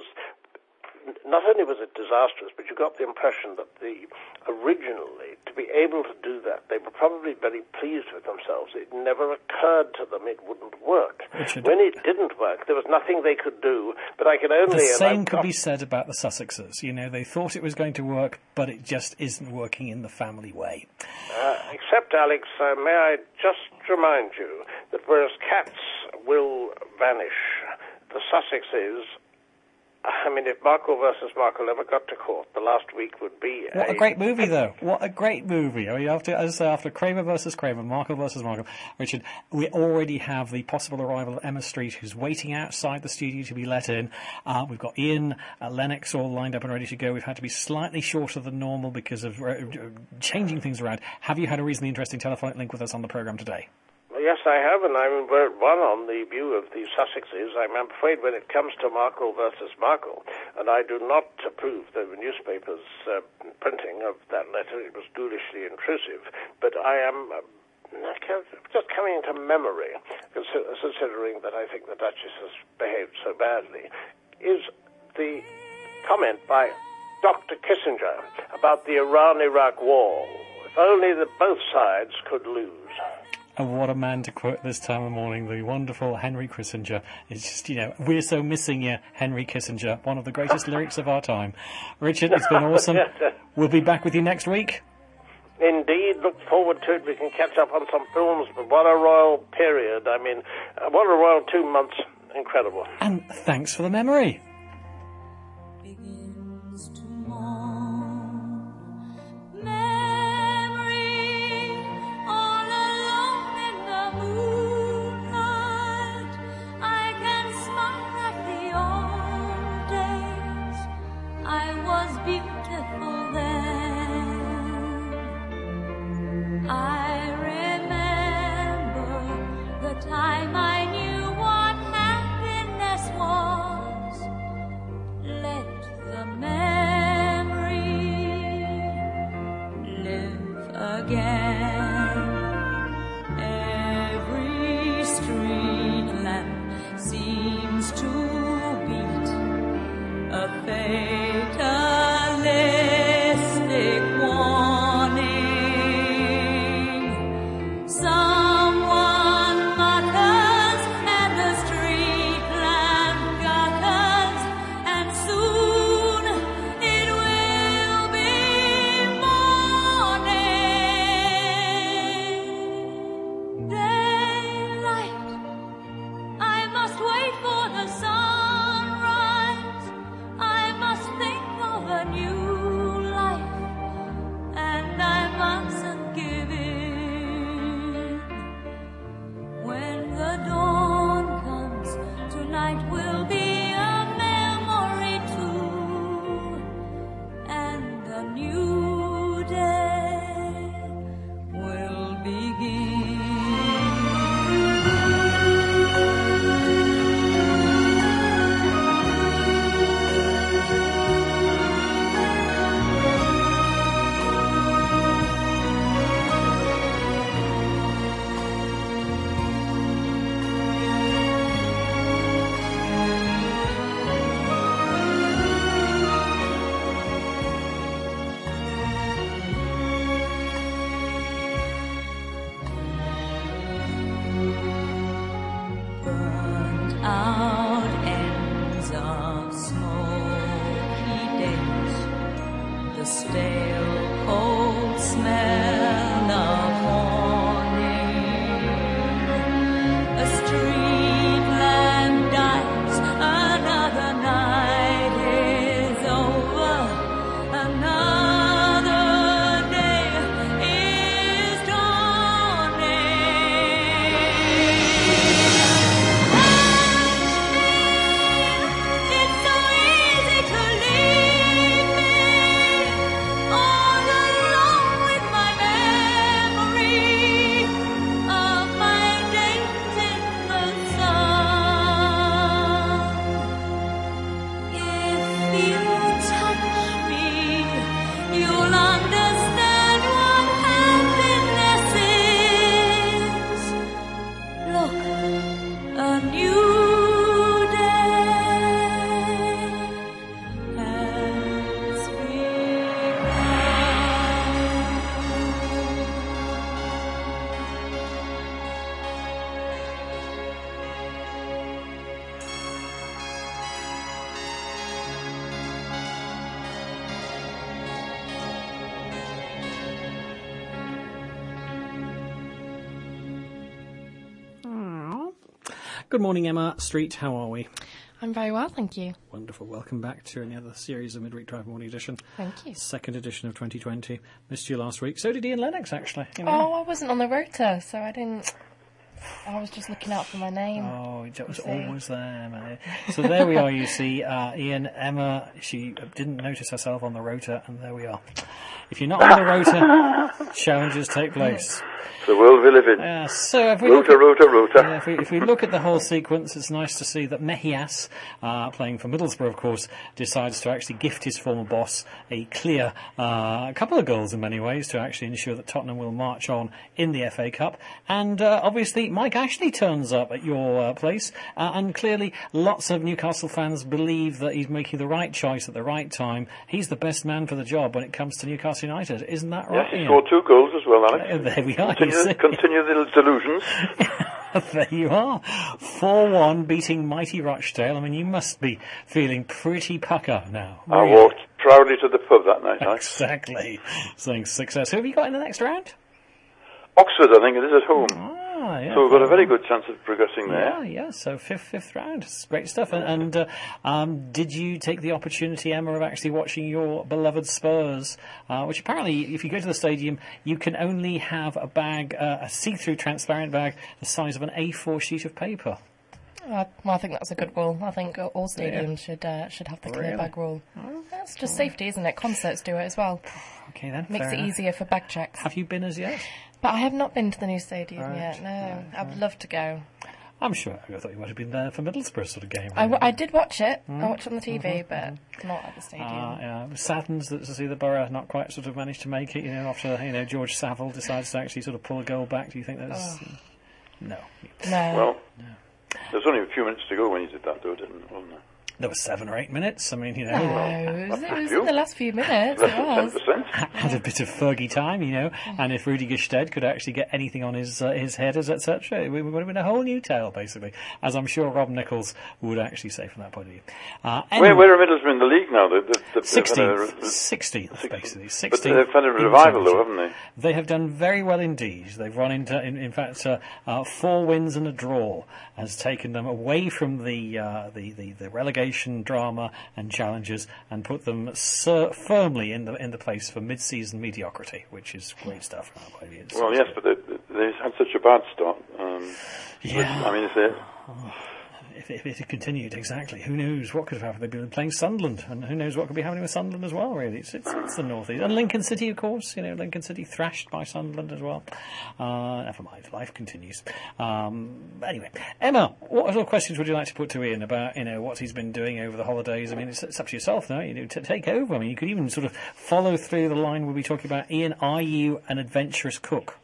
not only was it disastrous, but you got the impression that the originally, to be able to do that, they were probably very pleased with themselves. It never occurred to them it wouldn't work. Richard, when it didn't work, there was nothing they could do, but I could only... The same could be said about the Sussexes. You know, they thought it was going to work, but it just isn't working in the family way. Uh, except, Alex, uh, may I just remind you that whereas cats will vanish, the Sussexes... I mean, if Markle versus Markle ever got to court, the last week would be What a... a great movie, though. What a great movie. I mean, after, as I say, after Kramer versus Kramer, Markle versus Markle, Richard, we already have the possible arrival of Emma Street, who's waiting outside the studio to be let in. Uh, we've got Ian uh, Lennox all lined up and ready to go. We've had to be slightly shorter than normal because of uh, changing things around. Have you had a reasonably interesting telephonic link with us on the programme today? Yes, I have, and I'm one on the view of the Sussexes. I'm afraid when it comes to Markle versus Markle, and I do not approve the newspaper's uh, printing of that letter. It was ghoulishly intrusive, but I am uh, just coming into memory, considering that I think the Duchess has behaved so badly, is the comment by Doctor Kissinger about the Iran-Iraq war. If only that both sides could lose. And what a man to quote this time of morning, the wonderful Henry Kissinger. It's just, you know, we're so missing you, Henry Kissinger, one of the greatest lyrics of our time. Richard, it's been awesome. We'll be back with you next week. Indeed, look forward to it. We can catch up on some films, but what a royal period. I mean, uh, what a royal two months. Incredible. And thanks for the memory. Time I knew what happiness was. dreamland dies, another night is over, another day is dawning. It's so easy to leave me all alone with my memory of my days in the sun. If you touch me, you'll understand what happiness is. Look, a new day has Good morning, Emma Street. How are we? I'm very well, thank you. Wonderful. Welcome back to another series of Midweek Drive Morning Edition. Thank you. Second edition of twenty twenty. Missed you last week. So did Ian Lennox, actually. You know. Oh, I wasn't on the rota, so I didn't... I was just looking out for my name. Oh, it was You see. always there, man. So there we are, you see. Uh, Ian, Emma, she didn't notice herself on the rota, and there we are. If you're not on the rota, challenges take place. It's the world we live in. Yeah, so if we Rota, look at, rota, rota. yeah, if, we, if we look at the whole sequence, it's nice to see that Mejias, uh, playing for Middlesbrough, of course, decides to actually gift his former boss a clear uh, couple of goals in many ways to actually ensure that Tottenham will march on in the F A Cup. And uh, obviously, Mike Ashley turns up at your uh, place, uh, and clearly lots of Newcastle fans believe that he's making the right choice at the right time. He's the best man for the job when it comes to Newcastle United. Isn't that right? Yes, he Ian? scored two goals as well, Alex. Uh, there we are. Continue, you see. continue the delusions. There you are. four one beating mighty Rochdale. I mean, you must be feeling pretty pucker now. I Really. walked proudly to the pub that night, Alex. Exactly. Saying success. Who have you got in the next round? Oxford, I think it is, at home. Ah, yeah. So we've got a very good chance of progressing Yeah, there. yeah. So fifth, fifth round. It's great stuff. And, and uh, um, did you take the opportunity, Emma, of actually watching your beloved Spurs? Uh, which apparently, if you go to the stadium, you can only have a bag, uh, a see-through transparent bag, the size of an A four sheet of paper. Uh, well, I think that's a good rule. I think all stadiums should uh, should have the clear Really? bag rule. That's just safety, isn't it? Concerts do it as well. Okay, then. Makes fair it enough. easier for bag checks. Have you been as yet? But I have not been to the new stadium Right, yet, no. right, I would love to go. I'm sure. I thought you might have been there for Middlesbrough sort of game. I, w- I did watch it. Mm. I watched it on the T V, but not at the stadium. Uh, yeah, it saddens that to see the Borough not quite sort of managed to make it. You know, after you know George Savile decides to actually sort of pull a goal back. Do you think that's Oh. no? No. Well, there's only a few minutes to go when he did that, though, didn't wasn't there? There was seven or eight minutes. I mean, you know, No, it was, it was in the last few minutes. It was. had a bit of Fergie time, you know. And if Rudy Gestede could actually get anything on his uh, his headers, et cetera, it would have been a whole new tale, basically. As I'm sure Rob Nichols would actually say from that point of view. Uh, Where, anyway, where are Middlesbrough in the league now? They, they, they've sixteenth, had a- sixteenth, basically. But sixteenth they've had a in revival, though, championship. haven't they? They have done very well indeed. They've run into, in, in fact, uh, uh, four wins and a draw has taken them away from the uh, the, the, the relegation drama and challenges and put them sur- firmly in the in the place for mid-season mediocrity, which is great stuff. From our point of view. It's- Well, yes, but they, they had such a bad start. Um, Yeah. I mean, it's a, If, if it had continued, exactly. Who knows what could have happened? They've been playing Sunderland, and who knows what could be happening with Sunderland as well, really. It's, it's, it's the North East. And Lincoln City, of course. You know, Lincoln City thrashed by Sunderland as well. Uh, never mind, life continues. Um, anyway, Emma, what sort of questions would you like to put to Ian about, you know, what he's been doing over the holidays? I mean, it's, it's up to yourself now, you know, to take over. I mean, you could even sort of follow through the line we'll be talking about, Ian, are you an adventurous cook?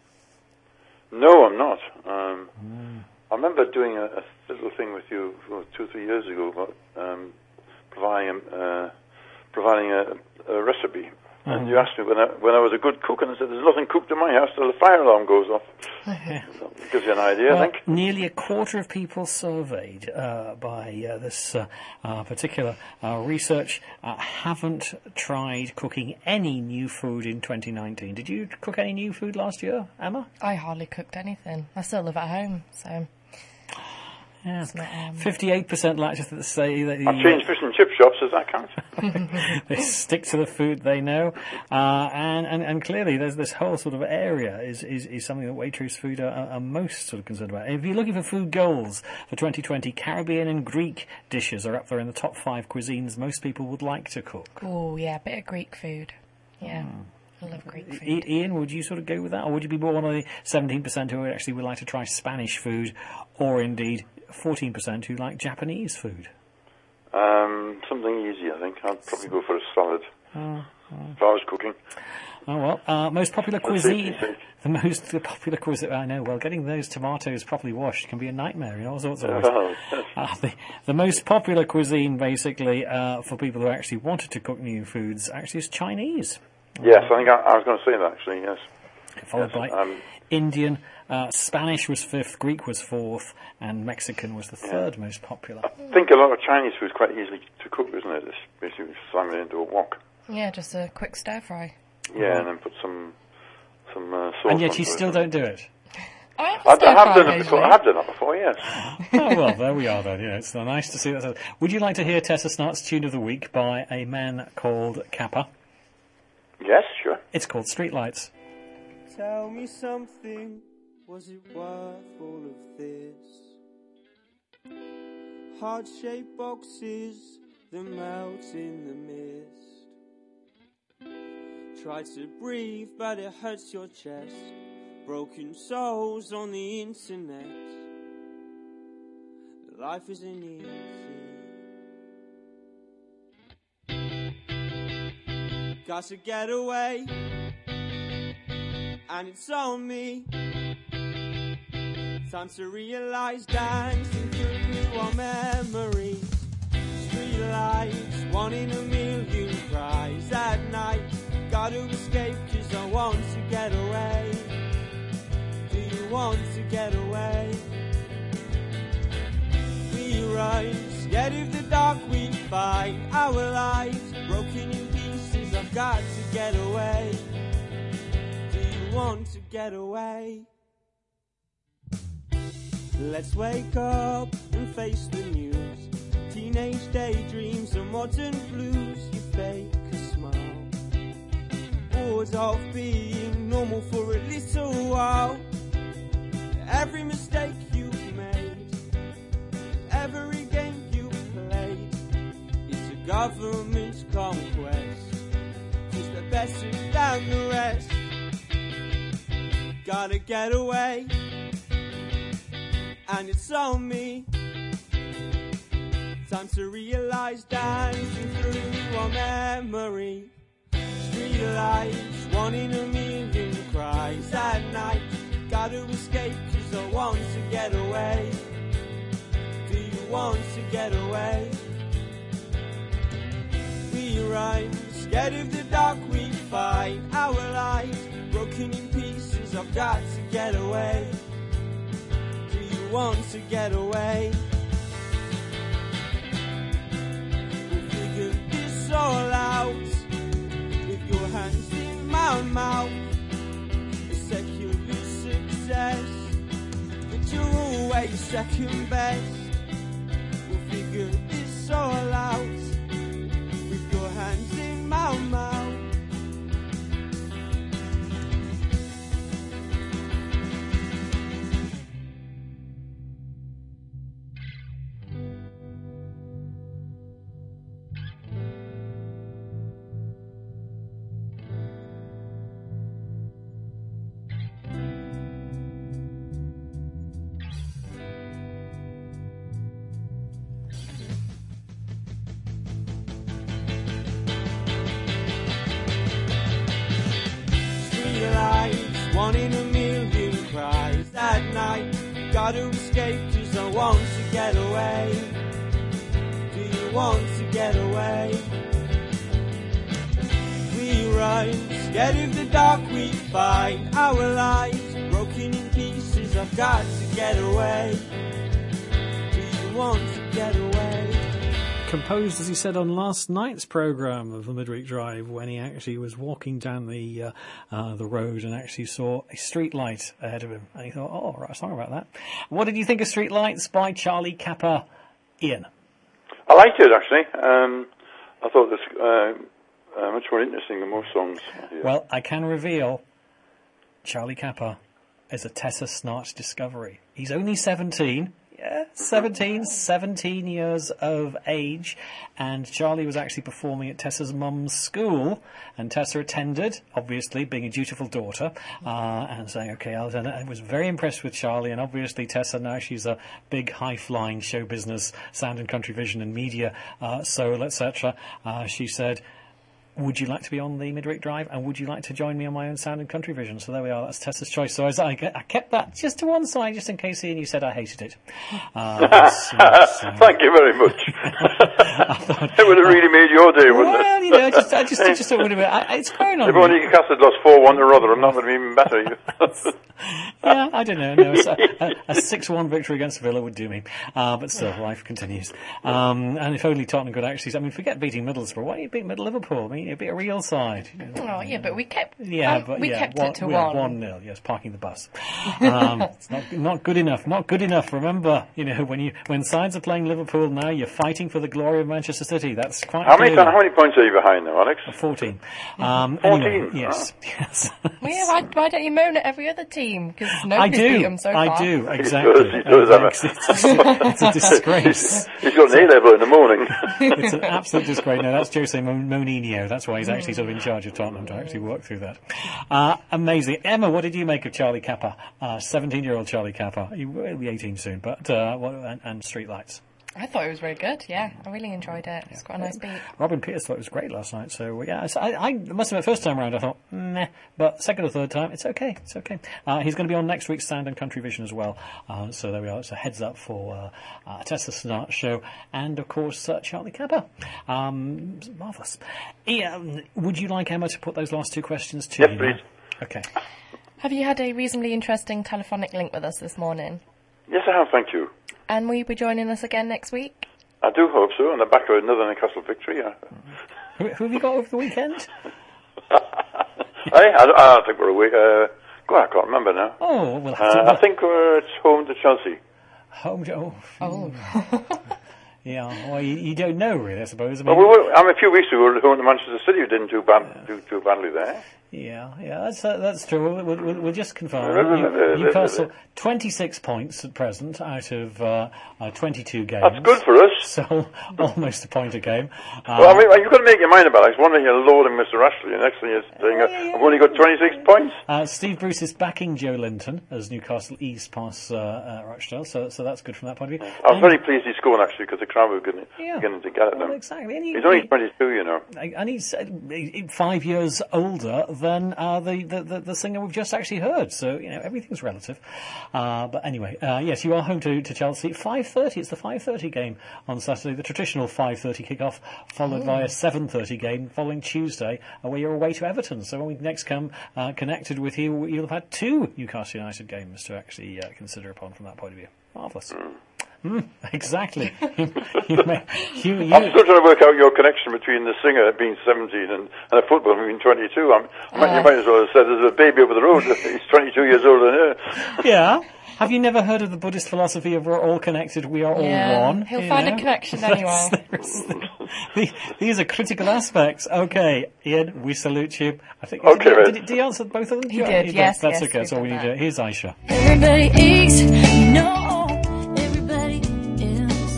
no, I'm not. Um, I remember doing a, a little thing with you well, two or three years ago about um, providing a, uh, providing a, a recipe. And you asked me when I, when I was a good cook, and I said, there's nothing cooked in my house till the fire alarm goes off. So it gives you an idea, Well, I think. nearly a quarter of people surveyed uh, by uh, this uh, uh, particular uh, research uh, haven't tried cooking any new food in twenty nineteen. Did you cook any new food last year, Emma? I hardly cooked anything. I still live at home, so... Yeah. It's not, um, fifty-eight percent like to say that... I've changed fish and chip shops, does that count? They stick to the food they know. Uh, and, and, and clearly there's this whole sort of area is, is, is something that Waitrose Food are, are most sort of concerned about. If you're looking for food goals for twenty twenty, Caribbean and Greek dishes are up there in the top five cuisines most people would like to cook. Oh, yeah, a bit of Greek food. Yeah. Mm. I love Greek food. I- Ian, would you sort of go with that? Or would you be more one of the seventeen percent who actually would like to try Spanish food, or indeed fourteen percent who like Japanese food? Um, something easy, I think. I'd probably go for a salad Oh, oh. if I was cooking. Oh, well, uh, most popular Let's see, cuisine... see. The most popular cuisine... I know, well, getting those tomatoes properly washed can be a nightmare in all sorts of ways. Oh, yes. Uh, the, the most popular cuisine, basically, uh, for people who actually wanted to cook new foods, actually is Chinese. Yes, I think I, I was going to say that, actually, yes. Followed Yes, by um, Indian, uh, Spanish was fifth, Greek was fourth, and Mexican was the third most popular. I think a lot of Chinese food is quite easy to cook, isn't it? It's basically slam it into a wok. Yeah, just a quick stir fry. Yeah, and then put some some uh, sauce And yet you onto it. still don't do it. I have, I, I stir have fry done it before. occasionally. I have done that before, yes. Oh, well, there we are then. Yeah, it's nice to see that. Would you like to hear Tessa Snart's Tune of the Week by a man called Kappa? Yes, sure. It's called Streetlights. Tell me something, was it worth all of this? Heart-shaped boxes that melt in the mist. Try to breathe, but it hurts your chest. Broken souls on the internet. Life isn't easy. Got to get away, and it's on me. Time to realize, dancing through our memories. Streetlights, one in a million cries at night. Gotta escape cause I want to get away. Do you want to get away? We run, scared of the dark we find. Our lives broken in pieces, I've got to get away. Do you want to get away? Let's wake up and face the news. Teenage daydreams and modern blues. You fake a smile, bored of being normal for a little while. Every mistake you've made, every game you played, it's a government conquest, cause they're better than the rest. Gotta get away, and it's on me. Time to realize, dancing through our memory. Streetlights, one in a million cries at night. Gotta escape cause I want to get away. Do you want to get away? We run, scared of the dark we find. Our lives broken in pieces, I've got to get away. Do you want to get away? We'll figure this all out. With your hands in my mouth, a secular success, but you're always second best. We'll figure this all out. With your hands in my mouth. Streetlights, one in a million cries at night. Gotta escape cause I want to get away. Do you want to get away? We run, scared of the dark we find. Our lives broken in pieces, I've got to get away. Do you want to get away? composed, as he said on last night's programme of the Midweek Drive, when he actually was walking down the uh, uh, the road and actually saw a street light ahead of him. And he thought, oh, I'll write a song about that. What did you think of Street Lights by Charlie Kappa? Ian? I liked it, actually. Um, I thought this uh, uh, much more interesting than most songs. Yeah. Well, I can reveal Charlie Kappa is a Tessa Snart discovery. He's only seventeen. Yeah, seventeen, seventeen years of age, and Charlie was actually performing at Tessa's mum's school, and Tessa attended, obviously, being a dutiful daughter, uh, and saying, okay, I'll attend it. I was very impressed with Charlie, and obviously Tessa, now she's a big, high-flying show business, sound and country vision and media, uh, soul, et cetera. Uh, she said, would you like to be on the Midweek Drive, and would you like to join me on my own sound and country vision? So there we are, that's Tessa's choice. So I, I, I kept that just to one side, just in case Ian, you said I hated it. Uh, so, so. Thank you very much. Thought, it would have really made your day, wouldn't well, it? Well, you know, I just, I just, I just thought it would have been, it's going on. If only Newcastle lost four one to Rotherham, that would have been even better. Yeah, I don't know. No, a, a six one victory against Villa would do me. Uh, but still, life continues. Um, and if only Tottenham could actually, I mean, forget beating Middlesbrough. Why don't you beat Middle Liverpool? I mean, it'd be a real side. You know. Oh, yeah, but we kept, yeah, um, but, we yeah, kept one, it to yeah, one. one nil, yes, parking the bus. Um, it's not, not good enough, not good enough. Remember, you know, when you, when sides are playing Liverpool now, you're fighting for the glory of Manchester City. That's quite How many, good. how many points are you behind now, Alex? fourteen. Um, fourteen? Anyway, yes, Oh. yes. Well, yeah, why, why don't you moan at every other team? Because I nobody's do. beat them so I far. do. Exactly. He does, he does, Emma. It's, it's, it's a disgrace. He's got an A-level in the morning. It's an absolute disgrace. No, that's Jose Mon- Mourinho. That's why he's actually sort of in charge of Tottenham to actually work through that. Uh, amazing. Emma, what did you make of Charlie Kappa? Uh, seventeen-year-old Charlie Kappa. He will be eighteen soon, but uh, what, and, and Street Lights. I thought it was very good, yeah. I really enjoyed it. It's quite a nice beat. Robin Peters thought it was great last night, so yeah, so I, I must have been first time around, I thought, meh, but second or third time, it's okay, it's okay. Uh, he's going to be on next week's Sound and Country Vision as well, uh, so there we are, it's a heads up for uh, uh, Tessa Snart show, and of course, uh, Charlie Kappa. Um, marvellous. Ian, would you like Emma to put those last two questions to Yes, you? please. Now? Okay. Have you had a reasonably interesting telephonic link with us this morning? Yes, I have, thank you. And will you be joining us again next week? I do hope so, on the back of another Newcastle victory. Yeah. Who, who have you got over the weekend? Hey, I, I think we're away. Uh, God, I can't remember now. Oh, we'll have to... Uh, I think we're it's home to Chelsea. Home to... Oh. Oh. Yeah, well, you, you don't know, really, I suppose. I Well, mean, we were, I mean, a few weeks ago, we were home to Manchester City, who didn't do, bad, Yeah. do too badly there. Yeah, yeah, that's uh, that's true. We'll, we'll, we'll just confirm. No, no, no, no, New- no, Newcastle, no. twenty-six points at present out of uh, uh, twenty-two games. That's good for us. So, almost a point a game. Uh, Well, I mean, you've got to make your mind about it. It's one thing you're lauding Mister Ashley, and next thing you're saying, uh, I've only got twenty-six points. Uh, Steve Bruce is backing Joe Linton as Newcastle East pass uh, uh, Rochdale, so so that's good from that point of view. I was And- very pleased he scored, actually, because the crowd were beginning, Yeah. beginning to get at Well, them. exactly. And he- He's only he- twenty-two, you know. and he's uh, five years older than uh, the, the, the, the singer we've just actually heard. So, you know, everything's relative. Uh, but anyway, uh, yes, you are home to, to Chelsea. five thirty, it's the five thirty game on Saturday, the traditional five thirty kick-off, followed Oh. by a seven thirty game following Tuesday, uh, where you're away to Everton. So when we next come uh, connected with you, you'll have had two Newcastle United games to actually uh, consider upon from that point of view. Marvellous. Mm, exactly. you, you, may- you, you, I'm still trying to work out your connection between the singer being seventeen and, and a footballer being twenty-two. I'm, I might, you might as well have said there's a baby over the road. He's twenty-two years older than her. Yeah. Have you never heard of the Buddhist philosophy of we're all connected, we are all Yeah, one? he'll you find a know? connection That's- anyway. there's- the- These are critical aspects. Okay, Ian, we salute you. I think. Okay, did, mate. did, did he answer both of them? He Yeah, did, yes, That's yes, okay. That's we've all we done need to that. do. Here's Aisha. Everybody aches, you know, everybody else.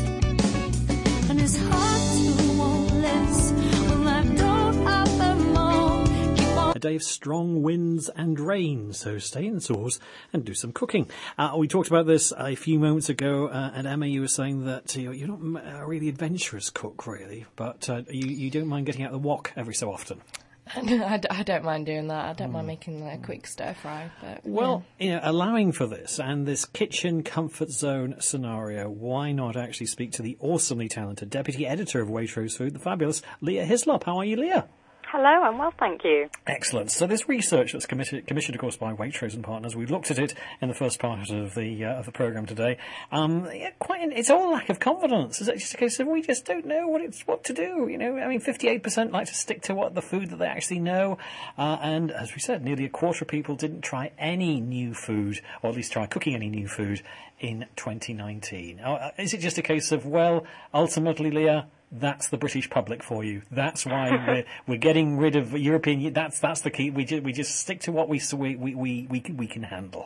And it's hard to want less when life don't offer more. Keep on A day of strong winds and rain, so stay indoors and do some cooking. Uh, we talked about this a few moments ago, uh, and Emma, you were saying that you know, you're not a really adventurous cook, really, but uh, you, you don't mind getting out the wok every so often. I, d- I don't mind doing that. I don't mind making a quick stir fry. But Well, you know, allowing for this and this kitchen comfort zone scenario, why not actually speak to the awesomely talented deputy editor of Waitrose Food, the fabulous Leah Hislop? How are you, Leah? Hello, I'm well, thank you. Excellent. So this research that's commissioned, commissioned of course, by Waitrose and Partners, we looked at it in the first part of the uh, of the programme today. Um, yeah, quite, an, it's all lack of confidence. It's just a case of we just don't know what it's what to do. You know, I mean, fifty-eight percent like to stick to what the food that they actually know, uh, and as we said, nearly a quarter of people didn't try any new food, or at least try cooking any new food in twenty nineteen. Uh, is it just a case of, well, ultimately, Leah, that's the British public for you. That's why we're, we're getting rid of European. That's that's the key. We just, we just stick to what we we we we we can, we can handle.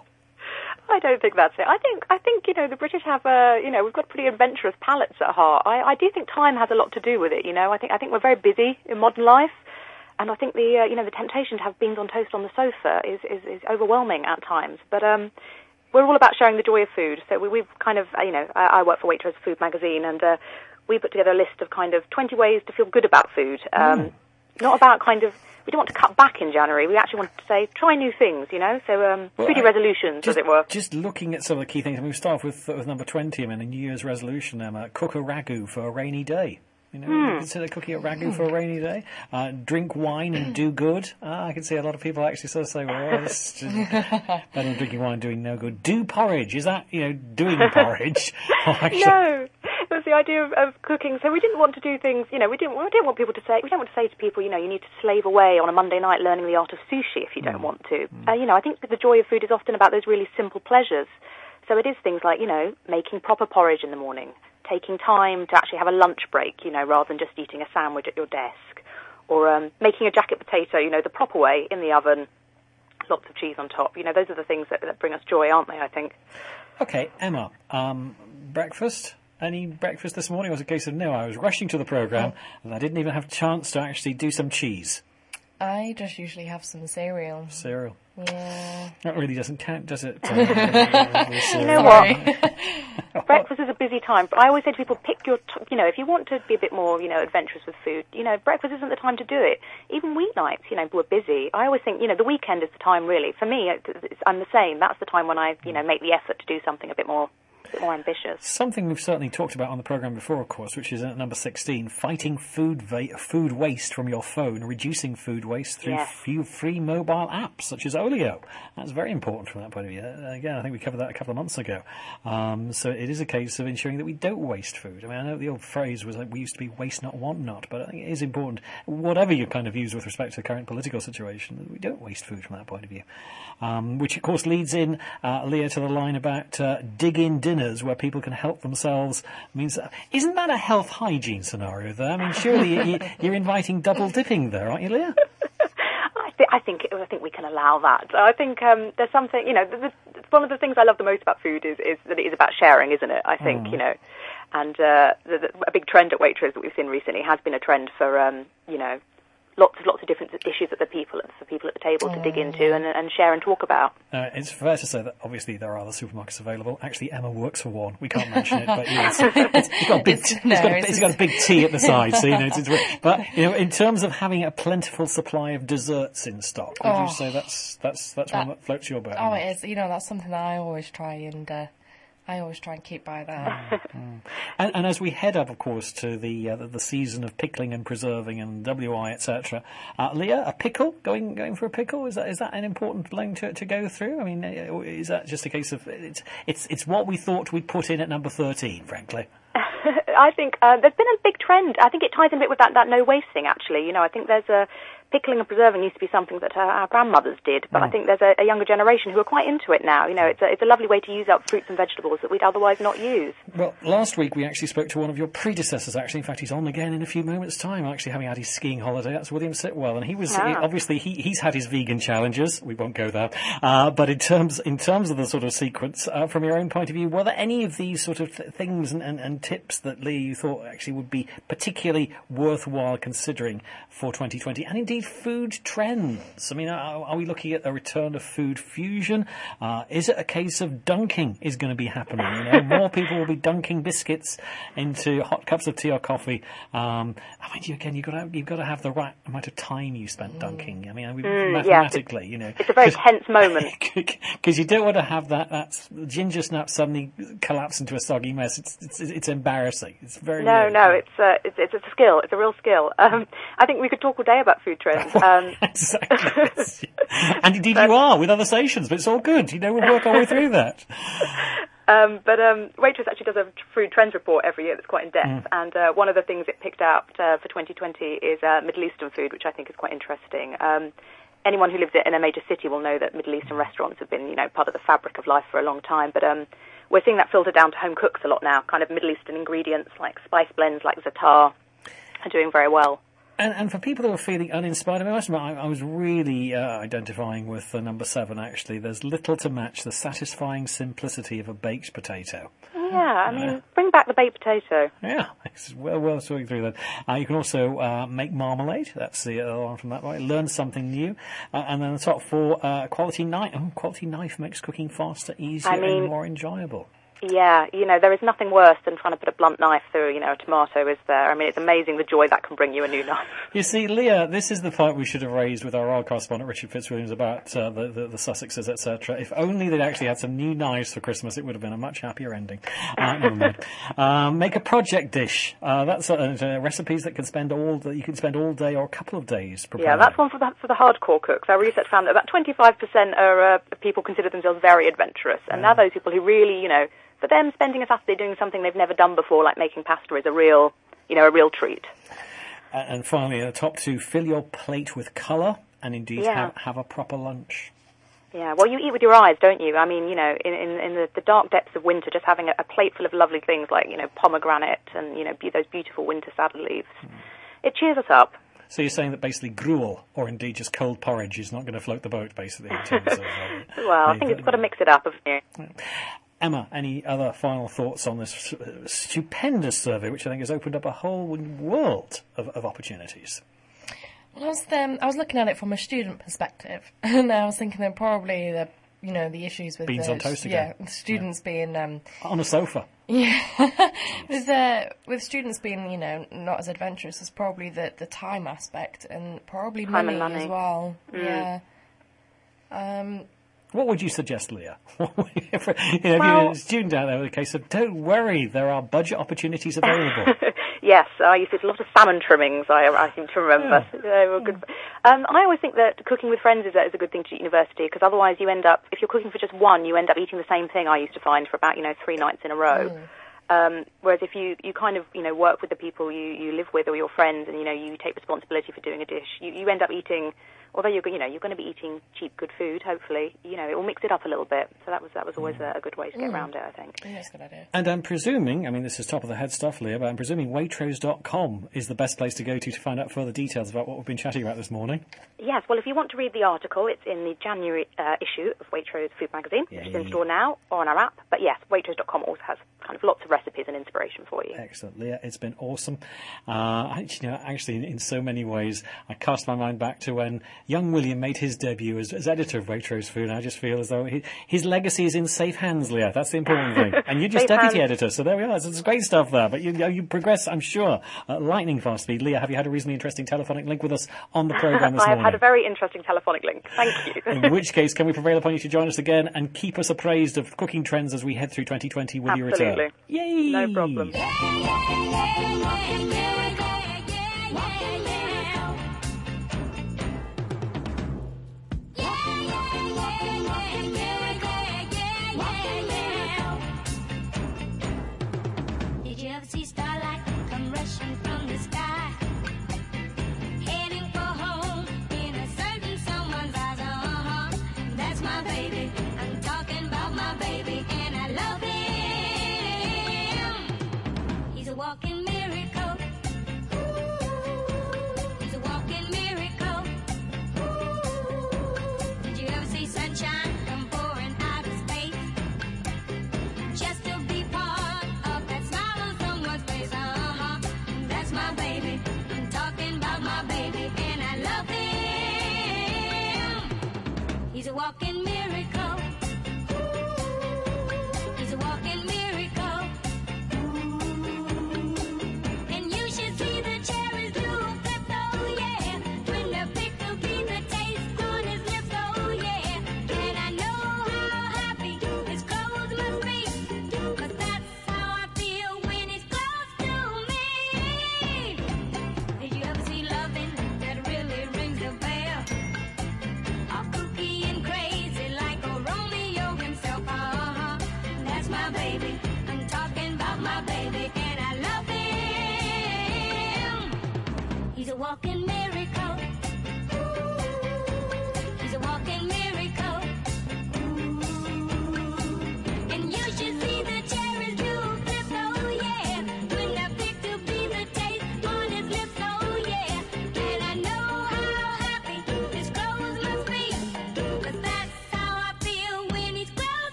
I don't think that's it. I think I think you know the British have a you know we've got pretty adventurous palates at heart. I, I do think time has a lot to do with it. You know, I think I think we're very busy in modern life, and I think the uh, you know the temptation to have beans on toast on the sofa is is, is overwhelming at times. But um. We're all about sharing the joy of food. So we, we've kind of, you know, I, I work for Waitrose Food Magazine, and uh, we put together a list of kind of twenty ways to feel good about food. Um, mm. Not about kind of, we don't want to cut back in January. We actually want to say, try new things, you know, so um, well, foodie I, resolutions, just, as it were. Just looking at some of the key things, I mean, we start off with, with number twenty, I mean, a New Year's resolution, Emma, cook a ragu for a rainy day. You know, mm. consider cooking a ragu for a rainy day. Uh, drink wine and do good. Uh, I can see a lot of people actually sort of say, well, this is better than drinking wine and doing no good. Do porridge. Is that, you know, doing porridge? actually... No. That's the idea of, of cooking. So we didn't want to do things, you know, we didn't, we didn't want people to say, we don't want to say to people, you know, you need to slave away on a Monday night learning the art of sushi if you don't mm. want to. Mm. Uh, you know, I think the joy of food is often about those really simple pleasures. So it is things like, you know, making proper porridge in the morning, taking time to actually have a lunch break, you know, rather than just eating a sandwich at your desk, or um, making a jacket potato, you know, the proper way, in the oven, lots of cheese on top. You know, those are the things that, that bring us joy, aren't they, I think? Okay, Emma, um, breakfast? Any breakfast this morning? It was a case of, no, I was rushing to the programme, and I didn't even have a chance to actually do some cheese. I just usually have some cereal. Cereal. Yeah. That really doesn't count, does it? Uh, you know what? Breakfast is a busy time. I always say to people, pick your, t- you know, if you want to be a bit more, you know, adventurous with food, you know, breakfast isn't the time to do it. Even weeknights, you know, we're busy. I always think, you know, the weekend is the time, really. For me, it's, it's, I'm the same. That's the time when I, you know, make the effort to do something a bit more a bit more ambitious. Something we've certainly talked about on the programme before, of course, which is at number sixteen, fighting food va- food waste from your phone, reducing food waste through yes. few free mobile apps such as Olio. That's very important from that point of view. Uh, again, I think we covered that a couple of months ago. Um, so it is a case of ensuring that we don't waste food. I mean, I know the old phrase was like, we used to be waste not, want not, but I think it is important, whatever your kind of views with respect to the current political situation, that we don't waste food from that point of view. Um, which, of course, leads in, uh, Leah, to the line about uh, dig-in dinners where people can help themselves. I mean, isn't that a health hygiene scenario there? I mean, surely you, you're inviting double dipping there, aren't you, Leah? I, th- I think I think we can allow that. I think um, there's something, you know, the, the, one of the things I love the most about food is, is that it is about sharing, isn't it? I think, mm. you know, and uh, the, the, a big trend at Waitrose that we've seen recently has been a trend for, um, you know, lots of lots of different issues that the people for people at the table to dig into and, and share and talk about. Uh, it's fair to say that obviously there are other supermarkets available. Actually, Emma works for one. We can't mention it, but you know, it's, it's, it's got a big, it's, it's, no, got a, it's, it's got a big T at the side, so you know. It's, it's, but you know, in terms of having a plentiful supply of desserts in stock, would oh, you say that's that's that's that, one that floats your boat? Oh, it is. You know, that's something that I always try and. Uh, I always try and keep by that. Mm, mm. And, and as we head up, of course, to the uh, the, the season of pickling and preserving and W I, et cetera, uh, Leah, a pickle, going going for a pickle, is that is that an important thing to to go through? I mean, is that just a case of it's it's it's what we thought we'd put in at number thirteen, frankly? I think uh, there's been a big trend. I think it ties in a bit with that, that no waste thing, actually. You know, I think there's a pickling and preserving used to be something that uh, our grandmothers did, but mm. I think there's a, a younger generation who are quite into it now. You know, it's a, it's a lovely way to use up fruits and vegetables that we'd otherwise not use. Well, last week we actually spoke to one of your predecessors, actually. In fact, he's on again in a few moments' time, actually having had his skiing holiday. That's William Sitwell, and he was, ah. he, obviously, he, he's had his vegan challenges. We won't go there. Uh, but in terms in terms of the sort of sequence, uh, from your own point of view, were there any of these sort of th- things and, and, and tips that, Lee, you thought actually would be particularly worthwhile considering for twenty twenty? And indeed, food trends. I mean, are, are we looking at a return of food fusion? Uh, is it a case of dunking is going to be happening? You know, more people will be dunking biscuits into hot cups of tea or coffee. Um, I mean, you, again, you've got to you've got to have the right amount of time you spent dunking. I mean, we, mm, mathematically, yeah, you know, it's a very tense moment because you don't want to have that that ginger snap suddenly collapse into a soggy mess. It's it's, it's embarrassing. It's very no, weird. no. It's, uh, it's it's a skill. It's a real skill. Um, I think we could talk all day about food trends. patrons. Um, exactly. And indeed you are with other stations, but it's all good. You know, we'll work our way through that. Um, but um, Waitrose actually does a food trends report every year that's quite in depth, Mm. and uh, one of the things it picked out uh, for twenty twenty is uh, Middle Eastern food, which I think is quite interesting. Um, anyone who lives in a major city will know that Middle Eastern restaurants have been, you know, part of the fabric of life for a long time. But um, we're seeing that filter down to home cooks a lot now. Kind of Middle Eastern ingredients like spice blends, like za'atar, are doing very well. And, and for people who are feeling uninspired, I mean, I, must admit, I, I was really uh, identifying with uh, number seven, actually. There's little to match the satisfying simplicity of a baked potato. Yeah, I mean, bring back the baked potato. Yeah, it's well worth sorting through that. Uh, you can also uh, make marmalade. That's the other one from that way. Learn something new. Uh, and then the top four, uh, quality knife. Oh, quality knife makes cooking faster, easier, I mean- and more enjoyable. Yeah, you know, there is nothing worse than trying to put a blunt knife through, you know, a tomato, is there? I mean, it's amazing the joy that can bring you a new knife. You see, Leah, this is the point we should have raised with our old correspondent Richard Fitzwilliams about uh, the, the, the Sussexes, et cetera. If only they'd actually had some new knives for Christmas, it would have been a much happier ending. Uh, never mind. Um, make a project dish. Uh, that's uh, uh, recipes that can spend all the, you can spend all day or a couple of days preparing. Yeah, that's one for the, for the hardcore cooks. Our research found that about twenty-five percent are uh, people consider themselves very adventurous, and now those people who really, you know, for them, spending a Saturday doing something they've never done before, like making pasta, is a real, you know, a real treat. Uh, and finally, the top two, fill your plate with colour and indeed Yeah. have, have a proper lunch. Yeah, well, you eat with your eyes, don't you? I mean, you know, in, in, in the, the dark depths of winter, just having a, a plate full of lovely things like, you know, pomegranate and, you know, be, those beautiful winter salad leaves, it cheers us up. So you're saying that basically gruel, or indeed just cold porridge, is not going to float the boat, basically, in terms of... Uh, Well, I think it's got to mix it up, haven't you? Emma, any other final thoughts on this uh, stupendous survey, which I think has opened up a whole world of, of opportunities? Well, I was um, I was looking at it from a student perspective, and I was thinking that probably the you know the issues with Beans the, on toast yeah, again. students being um, On a sofa. yeah with uh, with students being you know not as adventurous as probably the the time aspect and probably Time money, and money. as well. Mm. Yeah. Um, What would you suggest, Leah? you know, if you're Well- a student out there with a case of, don't worry, there are budget opportunities available. Yes, I used to do a lot of salmon trimmings, I, I seem to remember. They were good. Um, I always think that cooking with friends is a, is a good thing to do at university, because otherwise you end up, if you're cooking for just one, you end up eating the same thing, I used to find, for about, you know, three nights in a row. Um, whereas if you, you kind of, you know, work with the people you, you live with or your friends and, you know, you take responsibility for doing a dish, you, you end up eating, although you're, you know, you're going to be eating cheap, good food, hopefully, you know, it will mix it up a little bit. So that was, that was always a, a good way to get Mm. around it, I think. yeah, that's a good idea. And I'm presuming, I mean, this is top of the head stuff, Leah, but I'm presuming Waitrose dot com is the best place to go to to find out further details about what we've been chatting about this morning. Yes, well, if you want to read the article, it's in the January uh, issue of Waitrose Food Magazine, which is in store now or on our app. But yes, Waitrose dot com also has kind of lots of recipes and inspiration for you. Excellent, Leah. It's been awesome. Uh, actually, you know, actually, in, in so many ways, I cast my mind back to when young William made his debut as, as editor of Waitrose Food. And I just feel as though he, his legacy is in safe hands, Leah. That's the important thing. And you're just Safe deputy hands. editor, so there we are. It's, it's great stuff there. But you, you progress, I'm sure, at lightning fast speed. Leah, have you had a reasonably interesting telephonic link with us on the programme this I have morning? had a very interesting telephonic link. Thank you. In which case, can we prevail upon you to join us again and keep us appraised of cooking trends as we head through twenty twenty with your return? Absolutely. Yay! No problem. Did you ever see starlight come rushing from the sky? Heading for home in a certain someone's eyes. Uh-huh. That's my baby. I'm talking about my baby, and I love him. He's a walking miracle. He's a walking miracle. Did you ever see sunshine come pouring out of space? Just to be part of that smile on someone's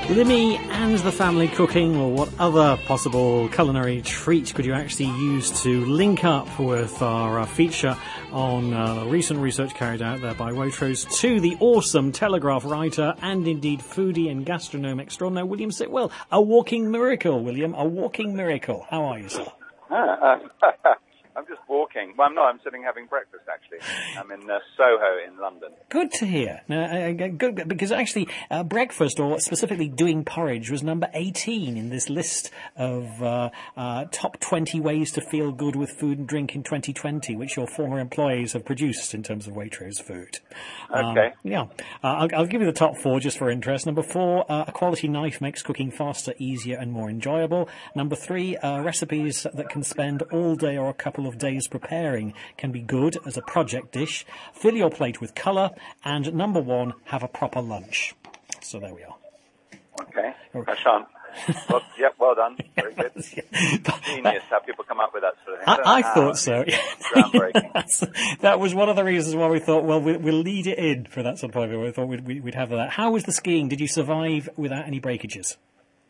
Limmy and the family cooking, or what other possible culinary treat could you actually use to link up with our uh, feature on uh, recent research carried out there by Waitrose to the awesome Telegraph writer and indeed foodie and gastronome extraordinaire William Sitwell. A walking miracle, William, a walking miracle. How are you, sir? Ah, uh, I'm just walking. Well, I'm not. I'm sitting having breakfast, actually. I'm in uh, Soho in London. Good to hear. Uh, uh, good, because actually, uh, breakfast, or specifically doing porridge, was number eighteen in this list of uh, uh, top twenty ways to feel good with food and drink in twenty twenty, which your former employees have produced in terms of Waitrose food. Okay. Um, yeah. Uh, I'll, I'll give you the top four just for interest. Number four, uh, a quality knife makes cooking faster, easier and more enjoyable. Number three, uh, recipes that can spend all day or a couple of days preparing can be good as a project dish. Fill your plate with colour. And number one, have a proper lunch. So there we are. Okay. Hashan. Well, yep, well done. Very good. Genius how people come up with that sort of thing. I, I Ah, thought so. Groundbreaking. That's, that was one of the reasons why we thought, well, we, we'll lead it in for that sort of program. We thought we'd, we'd have that. How was the skiing? Did you survive without any breakages?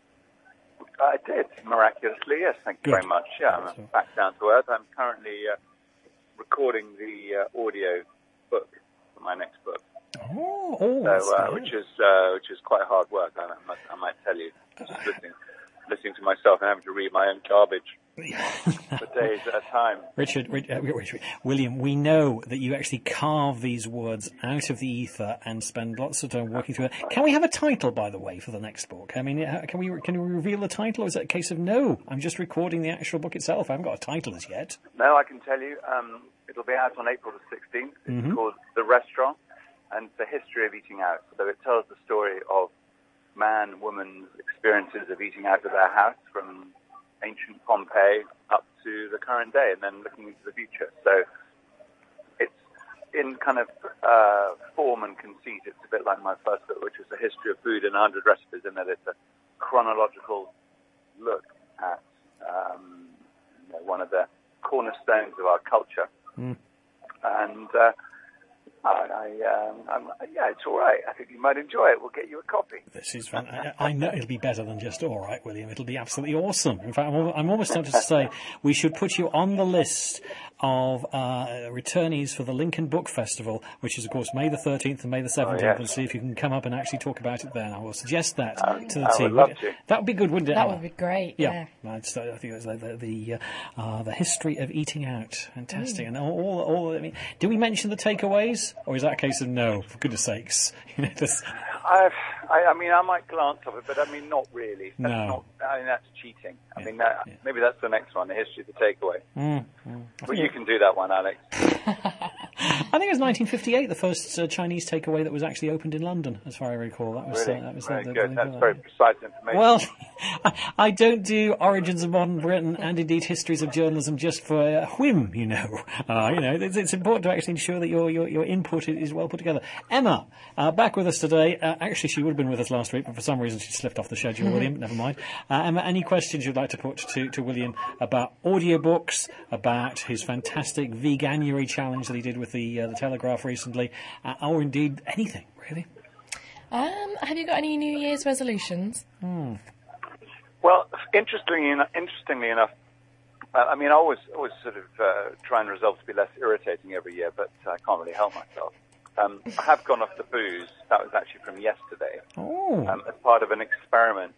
I did, miraculously, yes, thank you Good. very much. Yeah, I'm back down to earth. I'm currently uh, recording the uh, audio book for my next book. Oh, oh that's so, uh, good. which is uh, which is quite hard work, I, must, I might tell you. Just listening, listening to myself and having to read my own garbage for days at a time. Richard, Rich- uh, Richard, William, we know that you actually carve these words out of the ether and spend lots of time working through it. Can we have a title, by the way, for the next book? I mean, uh, can we can we reveal the title, or is it a case of no, I'm just recording the actual book itself? I haven't got a title as yet. No, I can tell you, um, it'll be out on April the sixteenth. It's Mhm. called The Restaurant, and the history of eating out. So it tells the story of man, woman's experiences of eating out of their house from ancient Pompeii up to the current day, and then looking into the future. So it's in kind of uh, form and conceit. It's a bit like my first book, which was a history of food and one hundred recipes, in that it's a chronological look at um, you know, one of the cornerstones of our culture. Mm. And uh, I, I, um, I'm, yeah, it's all right. I think you might enjoy it. We'll get you a copy. This is fun. I, I know it'll be better than just all right, William. It'll be absolutely awesome. In fact, I'm, al- I'm almost tempted to say we should put you on the list of uh, returnees for the Lincoln Book Festival, which is, of course, May the thirteenth and May the seventeenth, yes. and see if you can come up and actually talk about it then. I will suggest that Um, to the I would team. love to. That would be good, wouldn't it? That Emma? would be great. Yeah, Yeah. I'd say- I think it's like the the, uh, uh, the history of eating out, fantastic, and all, all, all. I mean, do we mention the takeaways, or is that a case of no? For goodness sakes, you know, just, I've, I, I mean, I might glance of it, but I mean, not really. That's No. not, I mean, that's cheating. I mean, that, maybe that's the next one, the history of the takeaway. mm, mm. I Well, think you it- can do that one, Alex. I think it was nineteen fifty-eight, the first uh, Chinese takeaway that was actually opened in London, as far as I recall. That was Really? uh, that was Very the, the, good. the- That's the- very precise information. Well, I, I don't do origins of modern Britain and indeed histories of journalism just for a whim, you know. Uh, you know, it's, it's important to actually ensure that your your, your input is well put together. Emma, uh, back with us today. Uh, actually, she would have been with us last week, but for some reason she slipped off the schedule. William, never mind. Uh, Emma, any questions you'd like to put to, to William about audiobooks, about his fantastic veganuary challenge that he did with the uh, the Telegraph recently, uh, or indeed anything really? Um, have you got any New Year's resolutions? Hmm. Well, interestingly, eno- interestingly enough, uh, I mean, I always, always sort of uh, try and resolve to be less irritating every year, but I can't really help myself. Um, I have gone off the booze. That was actually from yesterday, Oh. um, as part of an experiment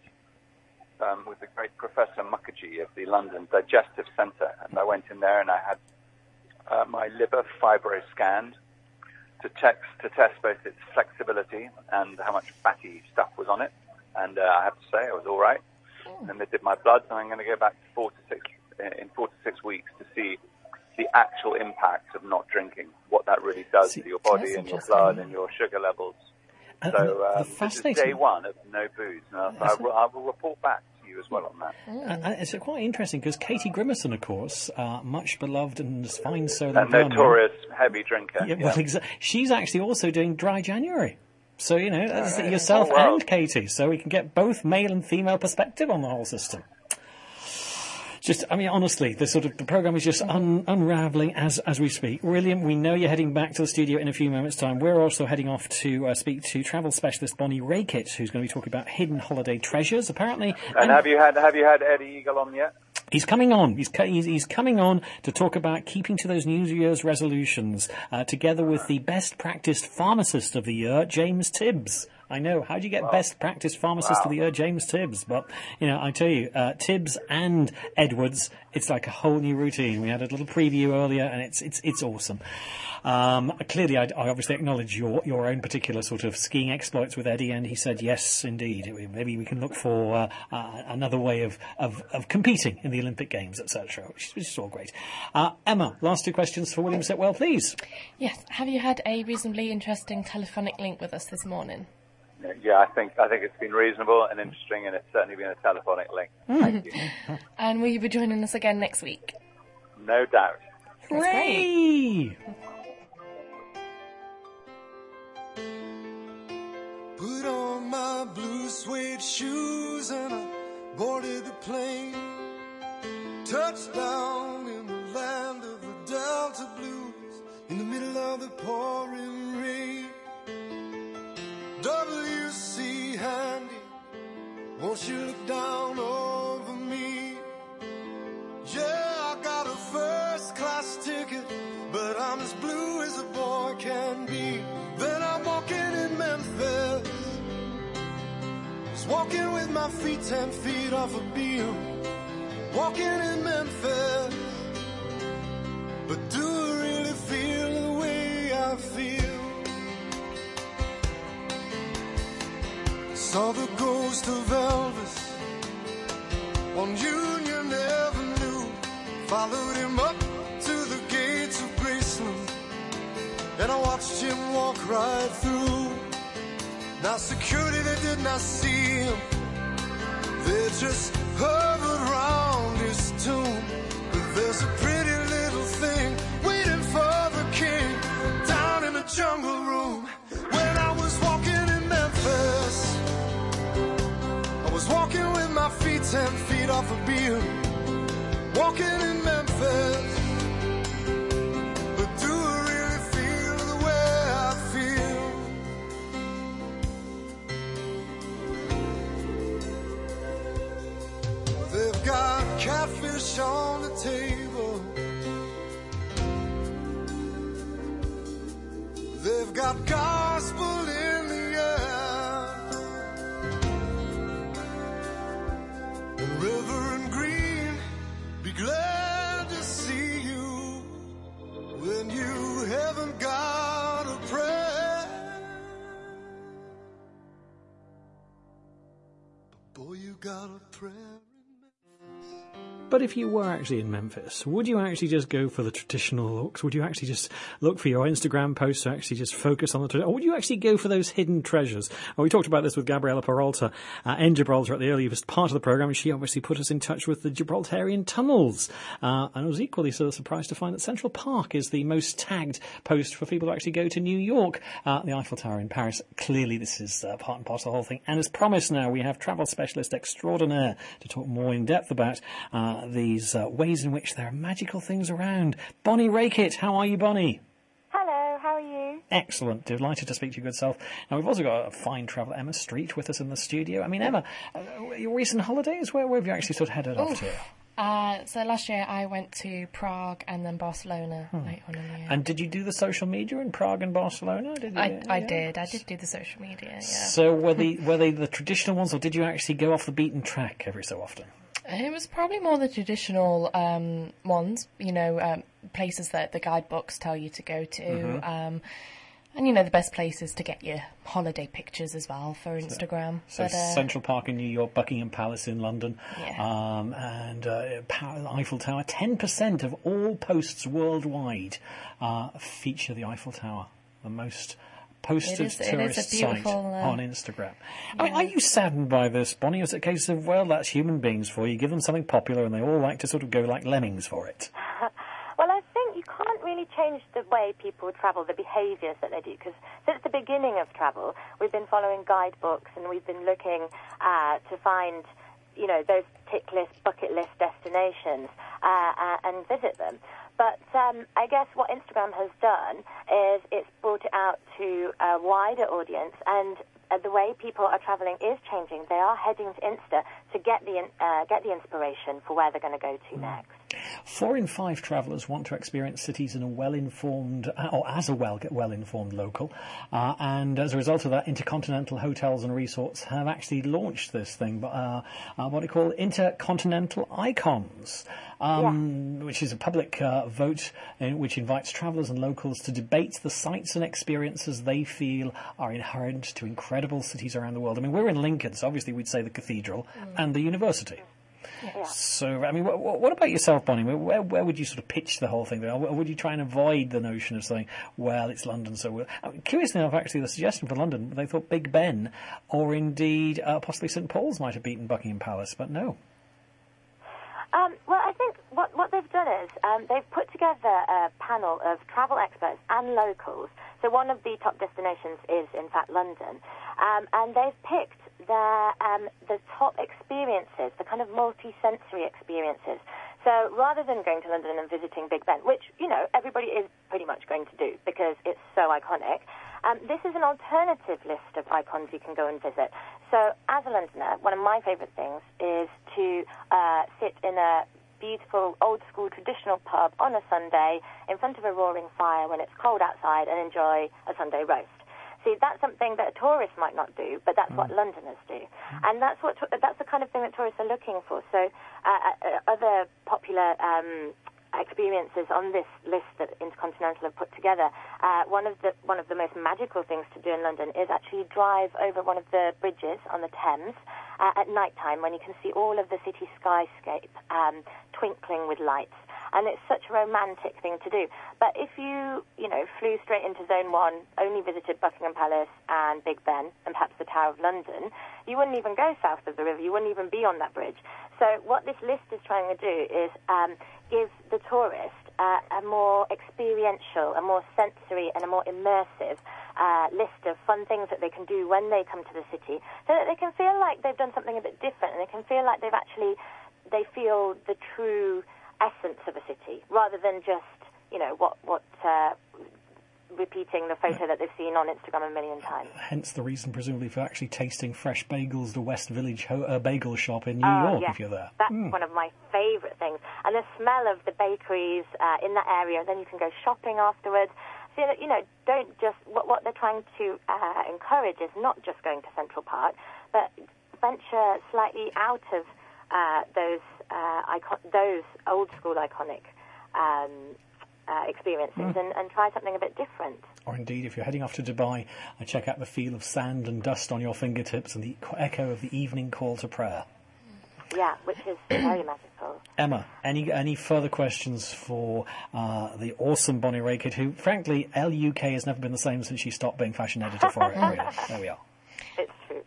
um, with the great Professor Mukherjee of the London Digestive Centre. And I went in there and I had uh, my liver fibro scanned to, text, to test both its flexibility and how much fatty stuff was on it. And uh, I have to say, I was all right. And they did my blood, and I'm going to go back to four to six in four to six weeks to see the actual impact of not drinking, what that really does See, to your body that's and your interesting. blood and your sugar levels. And so the- the um, this is fascinating- day one of no booze. And I, I, will, I will report back to you as well on that. And, and it's quite interesting because Katie Grimmerson, of course, uh, much beloved and fine soul A in Birmingham. notorious heavy drinker. Yeah, well, exa- she's actually also doing Dry January. So, you know, that's right. yourself Oh, wow. and Katie. So we can get both male and female perspective on the whole system. just, I mean, honestly, the sort of the program is just un- unraveling as as we speak. William, we know you're heading back to the studio in a few moments' time. We're also heading off to uh, speak to travel specialist Bonnie Rakit, who's going to be talking about hidden holiday treasures, apparently. And, And have you had have you had Eddie Eagle on yet? he's coming on. He's, co- he's he's coming on to talk about keeping to those New Year's resolutions, uh, together with the best practiced pharmacist of the year, James Tibbs. I know. How do you get Wow. best practice pharmacist Wow. of the year, James Tibbs? But, you know, I tell you, uh, Tibbs and Edwards, it's like a whole new routine. We had a little preview earlier, and it's it's it's awesome. Um, clearly, I, I obviously acknowledge your your own particular sort of skiing exploits with Eddie, and he said, yes, indeed. Maybe we can look for uh, uh, another way of, of, of competing in the Olympic Games, et cetera, which, is- which is all great. Uh, Emma, last two questions for William Sitwell, please. Yes. Have you had a reasonably interesting telephonic link with us this morning? Yeah, I think I think it's been reasonable and interesting, and it's certainly been a telephonic link. Thank you. And will you be joining us again next week? No doubt. Hooray! Put on my blue suede shoes and I boarded the plane. Touched down in the land of the Delta Blues in the middle of the pouring rain. W C Handy, won't you look down over me? Yeah, I got a first class ticket, but I'm as blue as a boy can be. Then I'm walking in Memphis, just walking with my feet ten feet off a beam. Walking in Memphis, but do I really feel the way I feel? Saw the ghost of Elvis on Union Avenue. Followed him up to the gates of Graceland, and I watched him walk right through. Now security, they did not see him, they just hovered round his tomb. But there's a pretty little thing waiting for the king down in the jungle room. When I was walking in Memphis, I was walking with my feet ten feet off a beam. Walking in Memphis, but do I really feel the way I feel? They've got catfish on the table, they've got gospel in the air, and Reverend Green, be glad to see you when you haven't got a prayer. But boy, you got a prayer. But if you were actually in Memphis, would you actually just go for the traditional looks? Would you actually just look for your Instagram posts to actually just focus on the tradition? Or would you actually go for those hidden treasures? Well, we talked about this with Gabriela Peralta uh, in Gibraltar at the earliest part of the programme, and she obviously put us in touch with the Gibraltarian tunnels. Uh, and I was equally sort of surprised to find that Central Park is the most tagged post for people to actually go to New York. Uh, the Eiffel Tower in Paris, clearly this is uh, part and parcel of the whole thing. And as promised now, we have travel specialist extraordinaire to talk more in depth about uh, these uh, ways in which there are magical things around. Bonnie Rakit, how are you, Bonnie? Hello, how are you? Excellent. Delighted to speak to you, good self. Now, we've also got a fine traveller, Emma Street, with us in the studio. I mean, Emma, uh, your recent holidays, where, where have you actually sort of headed Ooh. off to? Uh, so last year I went to Prague and then Barcelona Hmm. later on in the year. And did you do the social media in Prague and Barcelona? Did you? I, I Yeah. did. I did do the social media, yeah. So were they, were they the traditional ones, or did you actually go off the beaten track every so often? It was probably more the traditional um, ones, you know, um, places that the guidebooks tell you to go to. Mhm. Um, and, you know, the best places to get your holiday pictures as well for Instagram. So but, uh, Central Park in New York, Buckingham Palace in London, Yeah. um, and uh, Pa- Eiffel Tower. ten percent of all posts worldwide uh, feature the Eiffel Tower, the most posted It is- it is a tourist site beautiful, uh, on Instagram. I mean, are you saddened by this, Bonnie? Or is it a case of, well, that's human beings for you? Give them something popular and they all like to sort of go like lemmings for it. Well, I think you can't really change the way people travel, the behaviours that they do, because since the beginning of travel, we've been following guidebooks and we've been looking uh, to find you know, those tick list, bucket list destinations uh, uh, and visit them. But um, I guess what Instagram has done is it's brought it out to a wider audience, and uh, the way people are traveling is changing. They are heading to Insta to get the uh, get the inspiration for where they're going to go to next. Four in five travellers want to experience cities in a well-informed, or as a well, well-informed local. Uh, and as a result of that, Intercontinental Hotels and Resorts have actually launched this thing, uh, uh, what they call Intercontinental Icons, um, yeah. which is a public uh, vote in, which invites travellers and locals to debate the sights and experiences they feel are inherent to incredible cities around the world. I mean, we're in Lincoln, so obviously we'd say the cathedral mm. and the university. Yeah. So, I mean, what, what about yourself, Bonnie? Where, where would you sort of pitch the whole thing? Or would you try and avoid the notion of saying, well, it's London, so we'll... I mean, curiously enough, actually, the suggestion for London, they thought Big Ben or indeed uh, possibly Saint Paul's might have beaten Buckingham Palace, but no. Um, well, I think what, what they've done is um, they've put together a panel of travel experts and locals. So one of the top destinations is, in fact, London. Um, and they've picked the, um, the top experiences, the kind of multi-sensory experiences. So rather than going to London and visiting Big Ben, which, you know, everybody is pretty much going to do because it's so iconic, um, this is an alternative list of icons you can go and visit. So as a Londoner, one of my favourite things is to uh, sit in a beautiful, old-school, traditional pub on a Sunday in front of a roaring fire when it's cold outside and enjoy a Sunday roast. See, that's something that a tourist might not do, but that's mm. what Londoners do. And that's what that's the kind of thing that tourists are looking for. So uh, uh, other popular um, experiences on this list that Intercontinental have put together, uh, one of the one of the most magical things to do in London is actually drive over one of the bridges on the Thames uh, at night time when you can see all of the city skyscape um, twinkling with lights. And it's such a romantic thing to do. But if you, you know, flew straight into Zone one, only visited Buckingham Palace and Big Ben and perhaps the Tower of London, you wouldn't even go south of the river. You wouldn't even be on that bridge. So what this list is trying to do is um, give the tourist uh, a more experiential, a more sensory and a more immersive uh, list of fun things that they can do when they come to the city so that they can feel like they've done something a bit different and they can feel like they've actually, they feel the true essence of a city, rather than just, you know, what what uh, repeating the photo that they've seen on Instagram a million times. Hence the reason, presumably, for actually tasting fresh bagels, the West Village ho- uh, bagel shop in New uh, York, yes, if you're there. That's mm. one of my favourite things. And the smell of the bakeries uh, in that area, and then you can go shopping afterwards. So, you know, don't just, what, what they're trying to uh, encourage is not just going to Central Park, but venture slightly out of uh, those Uh, icon- those old-school iconic um, uh, experiences mm. and, and try something a bit different. Or indeed, if you're heading off to Dubai, uh, check out the feel of sand and dust on your fingertips and the echo of the evening call to prayer. Yeah, which is very magical. Emma, any any further questions for uh, the awesome Bonnie Raikitt, who, frankly, L U K has never been the same since she stopped being fashion editor for it, really. There we are. It's true.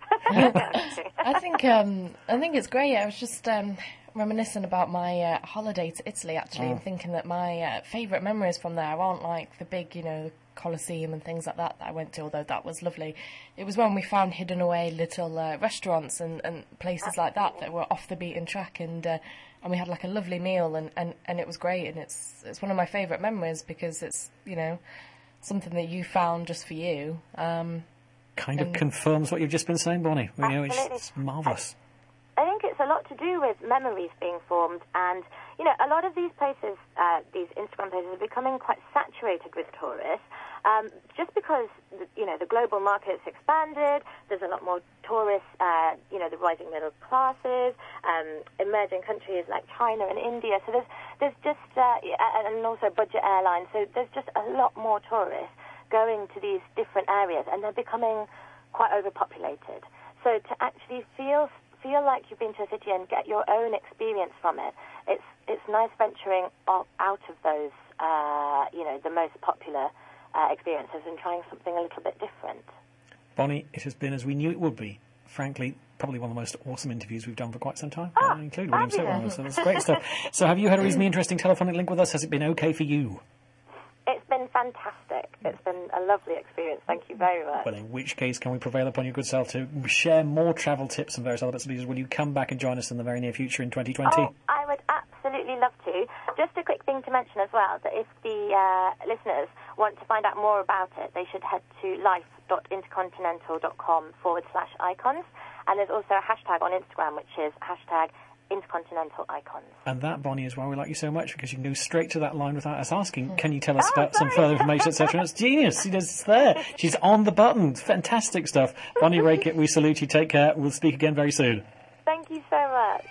I think um, I think it's great. I was just um, reminiscing about my uh, holiday to Italy, actually, oh. and thinking that my uh, favourite memories from there aren't like the big, you know, Colosseum and things like that that I went to, although that was lovely. It was when we found hidden away little uh, restaurants and, and places like that that were off the beaten track, and uh, and we had like a lovely meal, and, and, and it was great, and it's it's one of my favourite memories because it's, you know, something that you found just for you. Um, kind of confirms what you've just been saying, Bonnie. You know, it's, it's marvellous. I think it's a lot to do with memories being formed, and, you know, a lot of these places, uh, these Instagram places, are becoming quite saturated with tourists, um, just because, the, you know, the global market's expanded, there's a lot more tourists, uh, you know, the rising middle classes, um, emerging countries like China and India, so there's, there's just, uh, and also budget airlines, so there's just a lot more tourists going to these different areas, and they're becoming quite overpopulated. So to actually feel feel like you've been to a city and get your own experience from it, it's it's nice venturing off, out of those, uh, you know, the most popular uh, experiences and trying something a little bit different. Bonnie, it has been as we knew it would be. Frankly, probably one of the most awesome interviews we've done for quite some time, oh, uh, including William Sitwell. So that's great stuff. So have you had a reasonably interesting telephonic link with us? Has it been okay for you? It's been fantastic. fantastic. It's been a lovely experience. Thank you very much. Well, in which case, can we prevail upon your good self to share more travel tips and various other bits and pieces? Will you come back and join us in the very near future in twenty twenty? Oh, I would absolutely love to. Just a quick thing to mention as well, that if the uh, listeners want to find out more about it, they should head to life.intercontinental.com forward slash icons. And there's also a hashtag on Instagram, which is hashtag intercontinental icons. And that, Bonnie, is why we like you so much, because you can go straight to that line without us asking, can you tell us about some further information, et cetera. It's genius. It's there. She's on the button. Fantastic stuff. Bonnie Rakic, we salute you. Take care. We'll speak again very soon. Thank you so much.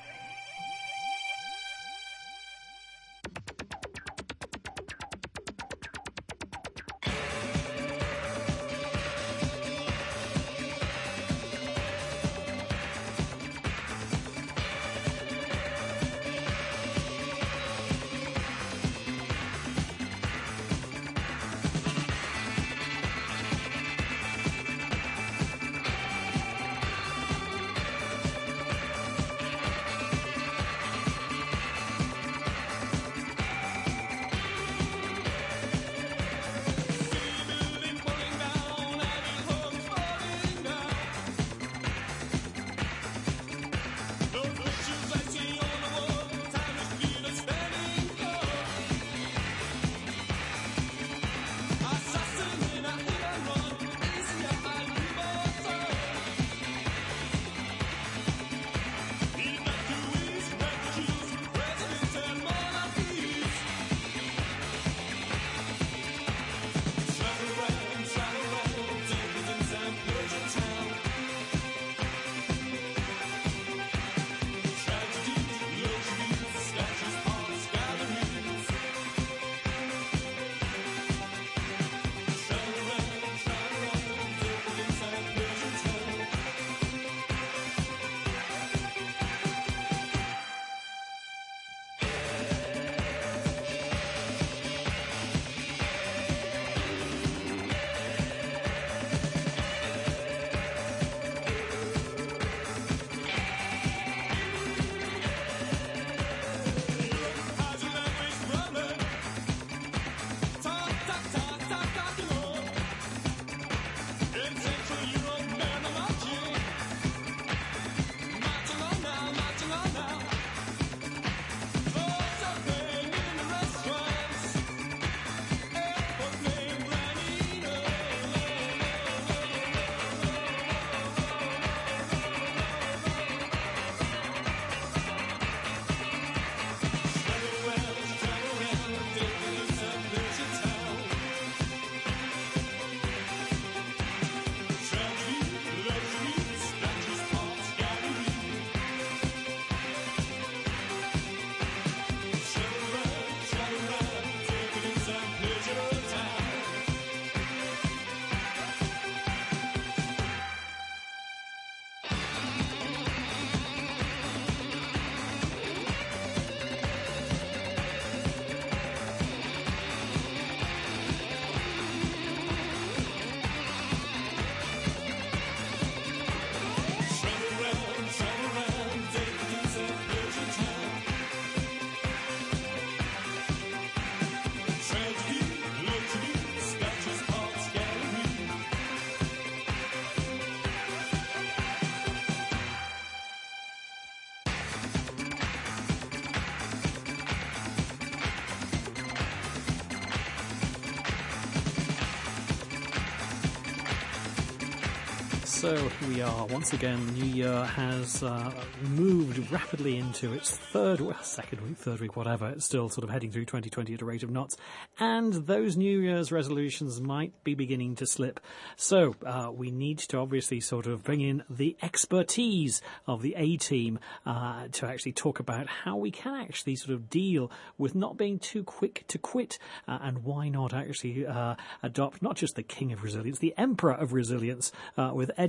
So here we are. Once again, the new year has uh, moved rapidly into its third, well, second week, third week, whatever. It's still sort of heading through twenty twenty at a rate of knots. And those New Year's resolutions might be beginning to slip. So uh, we need to obviously sort of bring in the expertise of the A-Team uh, to actually talk about how we can actually sort of deal with not being too quick to quit uh, and why not actually uh, adopt not just the king of resilience, the emperor of resilience uh, with Eddie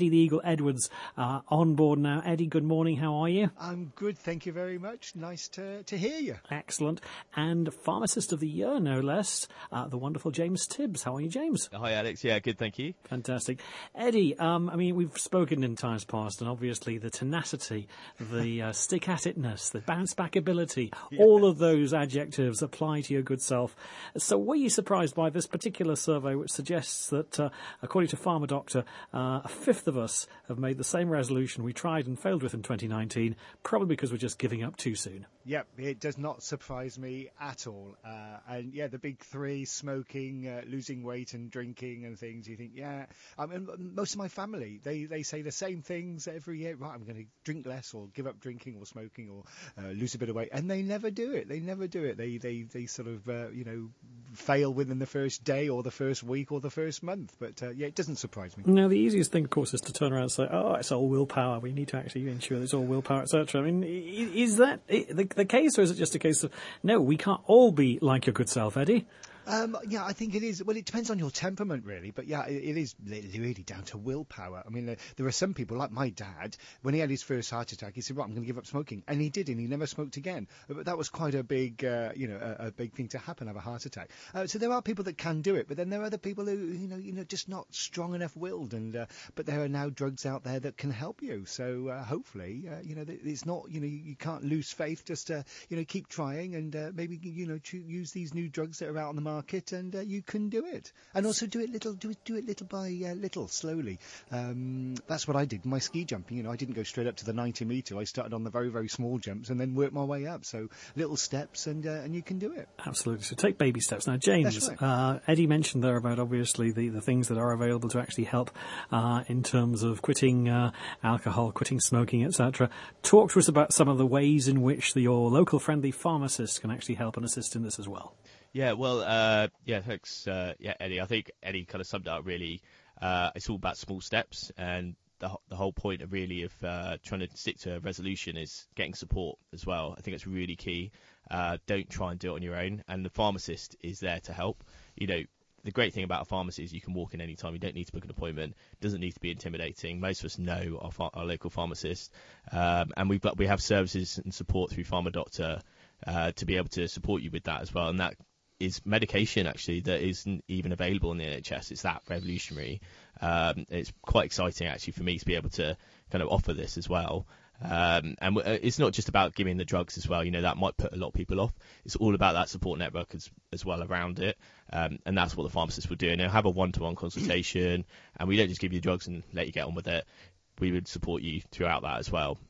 Eddie the Eagle Edwards uh, on board now. Eddie, good morning. How are you? I'm good, thank you very much. Nice to to hear you. Excellent. And Pharmacist of the Year, no less, uh, the wonderful James Tibbs. How are you, James? Hi, Alex. Yeah, good, thank you. Fantastic. Eddie, um, I mean, we've spoken in times past, and obviously the tenacity, the uh, stick-at-itness, the bounce-back ability, yeah. all of those adjectives apply to your good self. So were you surprised by this particular survey, which suggests that, uh, according to Pharma Doctor, uh, a fifth of us have made the same resolution we tried and failed with in twenty nineteen, probably because we're just giving up too soon? Yep, it does not surprise me at all. Uh, and yeah, the big three, smoking, uh, losing weight and drinking and things, you think, yeah. I mean, most of my family, they, they say the same things every year. Right, I'm going to drink less or give up drinking or smoking or uh, lose a bit of weight. And they never do it. They never do it. They, they, they sort of, uh, you know, fail within the first day or the first week or the first month. But uh, yeah, it doesn't surprise me. Now, the easiest thing, of course, is to turn around and say, oh, it's all willpower. We need to actually ensure it's all willpower, et cetera. I mean, is that the, the case, or is it just a case of, no, we can't all be like your good self, Eddie? Um, yeah, I think it is. Well, it depends on your temperament, really. But yeah, it, it is really down to willpower. I mean, there, there are some people, like my dad, when he had his first heart attack, he said, right, I'm going to give up smoking. And he did, and he never smoked again. But that was quite a big, uh, you know, a, a big thing to happen, have a heart attack. Uh, so there are people that can do it, but then there are other people who, you know, you know, just not strong enough willed. And uh, but there are now drugs out there that can help you. So uh, hopefully, uh, you know, it's not, you know, you, you can't lose faith. Just, uh, you know, keep trying and uh, maybe, you know, cho- use these new drugs that are out on the market. Market and uh, you can do it, and also do it little, do it, do it little by uh, little, slowly. Um, that's what I did in my ski jumping. You know, I didn't go straight up to the ninety metre. I started on the very, very small jumps and then worked my way up. So little steps, and uh, and you can do it. Absolutely. So take baby steps. Now, James, right. uh, Eddie mentioned there about obviously the, the things that are available to actually help uh, in terms of quitting uh, alcohol, quitting smoking, et cetera. Talk to us about some of the ways in which the, your local friendly pharmacist can actually help and assist in this as well. Yeah, well, uh, yeah, thanks, uh, yeah, Eddie. I think Eddie kind of summed it up really. Uh, it's all about small steps, and the the whole point of really of uh, trying to stick to a resolution is getting support as well. I think it's really key. Uh, don't try and do it on your own, and the pharmacist is there to help. You know, the great thing about a pharmacy is you can walk in any time. You don't need to book an appointment. It doesn't need to be intimidating. Most of us know our, ph- our local pharmacist, um, and we've got, we have services and support through Pharma Doctor uh, to be able to support you with that as well, and that is medication actually that isn't even available in the N H S. It's that revolutionary. Um, it's quite exciting actually for me to be able to kind of offer this as well. Um, and w- it's not just about giving the drugs as well. You know, that might put a lot of people off. It's all about that support network as, as well around it. Um, and that's what the pharmacist will do. And they'll have a one-to-one consultation, and we don't just give you drugs and let you get on with it. We would support you throughout that as well.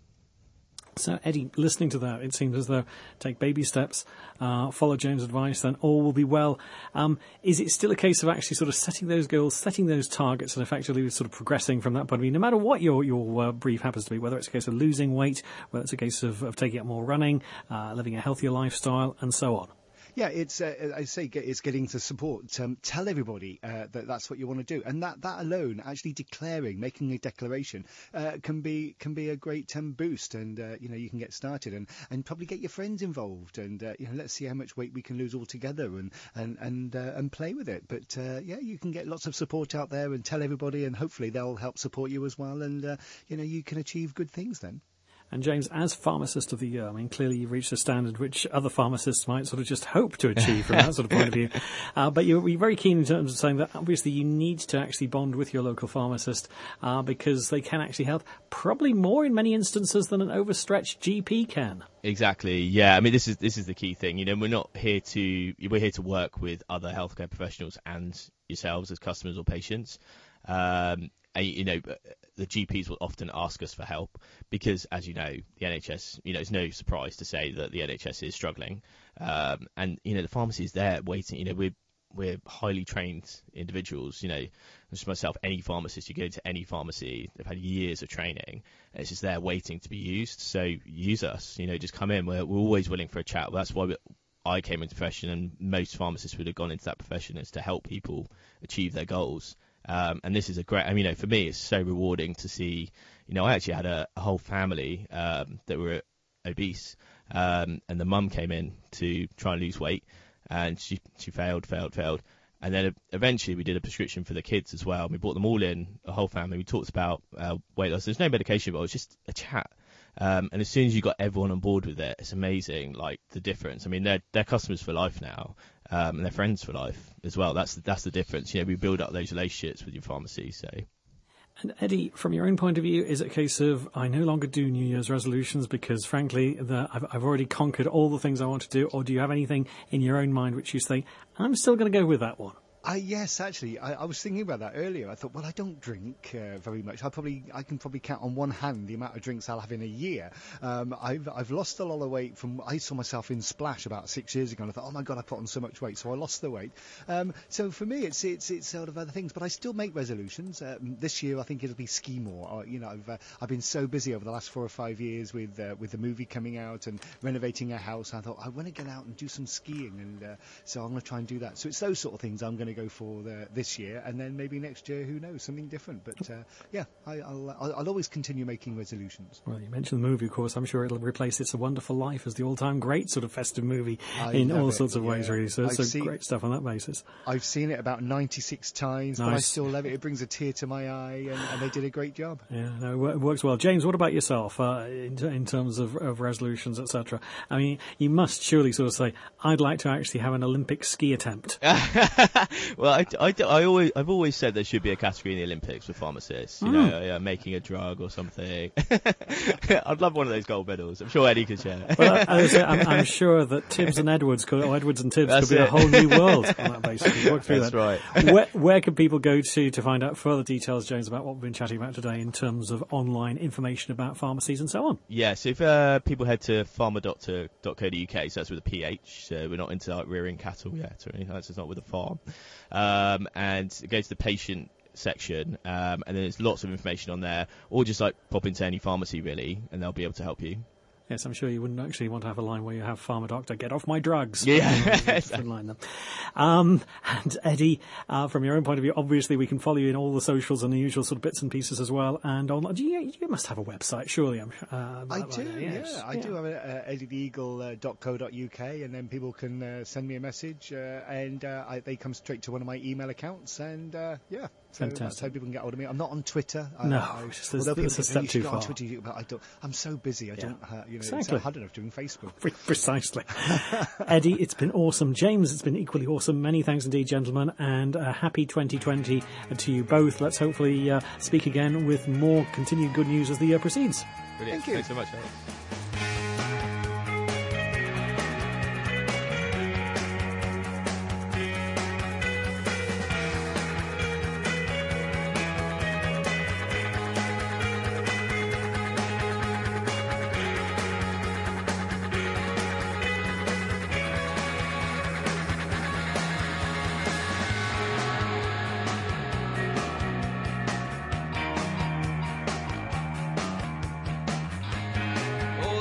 So, Eddie, listening to that, it seems as though take baby steps, uh, follow James' advice, then all will be well. Um, is it still a case of actually sort of setting those goals, setting those targets, and effectively sort of progressing from that point of view, no matter what your, your uh, brief happens to be, whether it's a case of losing weight, whether it's a case of, of taking up more running, uh, living a healthier lifestyle, and so on? Yeah, it's, uh, I say, it's getting to support. Um, tell everybody uh, that that's what you want to do. And that, that alone, actually declaring, making a declaration, uh, can be can be a great um, boost. And, uh, you know, you can get started and, and probably get your friends involved. And, uh, you know, let's see how much weight we can lose all together and, and, and, uh, and play with it. But, uh, yeah, you can get lots of support out there and tell everybody, and hopefully they'll help support you as well. And, uh, you know, you can achieve good things then. And James, as Pharmacist of the Year, I mean, clearly you've reached a standard which other pharmacists might sort of just hope to achieve from that sort of point of view. Uh, but you're, you're very keen in terms of saying that obviously you need to actually bond with your local pharmacist uh, because they can actually help, probably more in many instances than an overstretched G P can. Exactly. Yeah. I mean, this is this is the key thing. You know, we're not here to we're here to work with other healthcare professionals and yourselves as customers or patients. Um, and, you know, the G Ps will often ask us for help because, as you know, the N H S, you know, it's no surprise to say that the N H S is struggling. Um, and, you know, the pharmacy is there waiting. You know, we're, we're highly trained individuals. You know, just myself, any pharmacist, you go to any pharmacy, they've had years of training, and it's just there waiting to be used. So use us, you know, just come in. We're, we're always willing for a chat. That's why we, I came into the profession, and most pharmacists would have gone into that profession, is to help people achieve their goals. Um, and this is a great, I mean, you know, for me, it's so rewarding to see, you know, I actually had a, a whole family um, that were obese, um, and the mum came in to try and lose weight, and she, she failed, failed, failed. And then eventually we did a prescription for the kids as well. We brought them all in, the whole family. We talked about uh, weight loss. There's no medication, but it was just a chat. Um, and as soon as you got everyone on board with it, it's amazing, like the difference. I mean, they're they're customers for life now, um, and they're friends for life as well. That's that's the difference. You know, we build up those relationships with your pharmacy. So. And Eddie, from your own point of view, is it a case of I no longer do New Year's resolutions because, frankly, the, I've, I've already conquered all the things I want to do, or do you have anything in your own mind which you say, I'm still going to go with that one? Uh, yes, actually, I, I was thinking about that earlier. I thought, well, I don't drink uh, very much. I probably, I can probably count on one hand the amount of drinks I'll have in a year. Um, I've, I've lost a lot of weight from. I saw myself in Splash about six years ago, and I thought, oh my god, I put on so much weight, so I lost the weight. Um, so for me, it's it's it's sort of other things, but I still make resolutions. Um, this year, I think it'll be ski more. Or, you know, I've uh, I've been so busy over the last four or five years with uh, with the movie coming out and renovating a house. I thought I want to get out and do some skiing, and uh, so I'm going to try and do that. So it's those sort of things I'm going to go for the. This year, and then maybe next year, who knows, something different. But uh, yeah, I, I'll, I'll I'll always continue making resolutions. Well, you mentioned the movie, of course. I'm sure it'll replace It's a Wonderful Life as the all-time great sort of festive movie I in all it, sorts of yeah. ways, really. So it's I've so seen, great stuff on that basis. I've seen it about ninety-six times, Nice. but I still love it. It brings a tear to my eye, and, and they did a great job. Yeah, no, it wo- it works well. James, what about yourself uh, in, t- in terms of, of resolutions, et cetera? I mean, you must surely sort of say, I'd like to actually have an Olympic ski attempt. Well, I, I, I always, I've always said there should be a category in the Olympics for pharmacists, you Mm. know, uh, making a drug or something. I'd love one of those gold medals. I'm sure Eddie could share. Well, I, I was, I'm, I'm sure that Tibbs and Edwards, could, or Edwards and Tibbs That's could be it. a whole new world on that basis. Work through That's that. right. Where, where can people go to to find out further details, James, about what we've been chatting about today in terms of online information about pharmacies and so on? Yeah, so if uh, people head to pharmadoctor dot co dot U K, so that's with a P H, so we're not into like rearing cattle yet or anything, that's just not with a farm. Um, and go to the patient section, um, and then there's lots of information on there, or just like pop into any pharmacy really, and they'll be able to help you. Yes, I'm sure you wouldn't actually want to have a line where you have Pharma Doctor, get off my drugs. Yeah. Different line then. Um, and Eddie, uh, from your own point of view, obviously we can follow you in all the socials and the usual sort of bits and pieces as well. And on, do you, you must have a website, surely. I'm, uh, I by do, now, yeah, yes. I do have a, uh, eddie the eagle dot co dot U K, and then people can uh, send me a message, uh, and uh, I, they come straight to one of my email accounts, and uh, yeah. So Fantastic. that's how people can get hold of me. I'm not on Twitter. I, No, I, it's just- although it's people a think, step you should too go on far. Twitter, you- but I don't. I'm so busy. I don't. Uh, you know, Exactly. it's hard enough doing Facebook. Pre- Precisely. Eddie, it's been awesome. James, it's been equally awesome. Many thanks indeed, gentlemen, and uh, happy twenty twenty to you both. Let's hopefully uh, speak again with more continued good news as the year proceeds. Brilliant. Thank you. Thanks so much, Alex. Oh,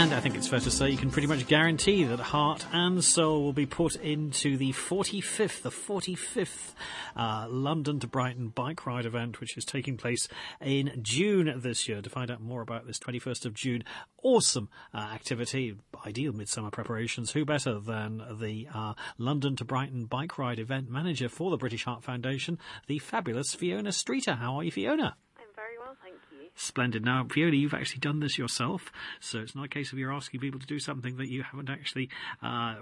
And I think it's fair to say you can pretty much guarantee that heart and soul will be put into the forty-fifth, the forty-fifth uh, London to Brighton bike ride event, which is taking place in June this year. To find out more about this twenty-first of June awesome uh, activity, ideal midsummer preparations, who better than the uh, London to Brighton bike ride event manager for the British Heart Foundation, the fabulous Fiona Streeter. How are you, Fiona? Very well, thank you. Splendid. Now, Fiona, you've actually done this yourself, so it's not a case of you're asking people to do something that you haven't actually uh,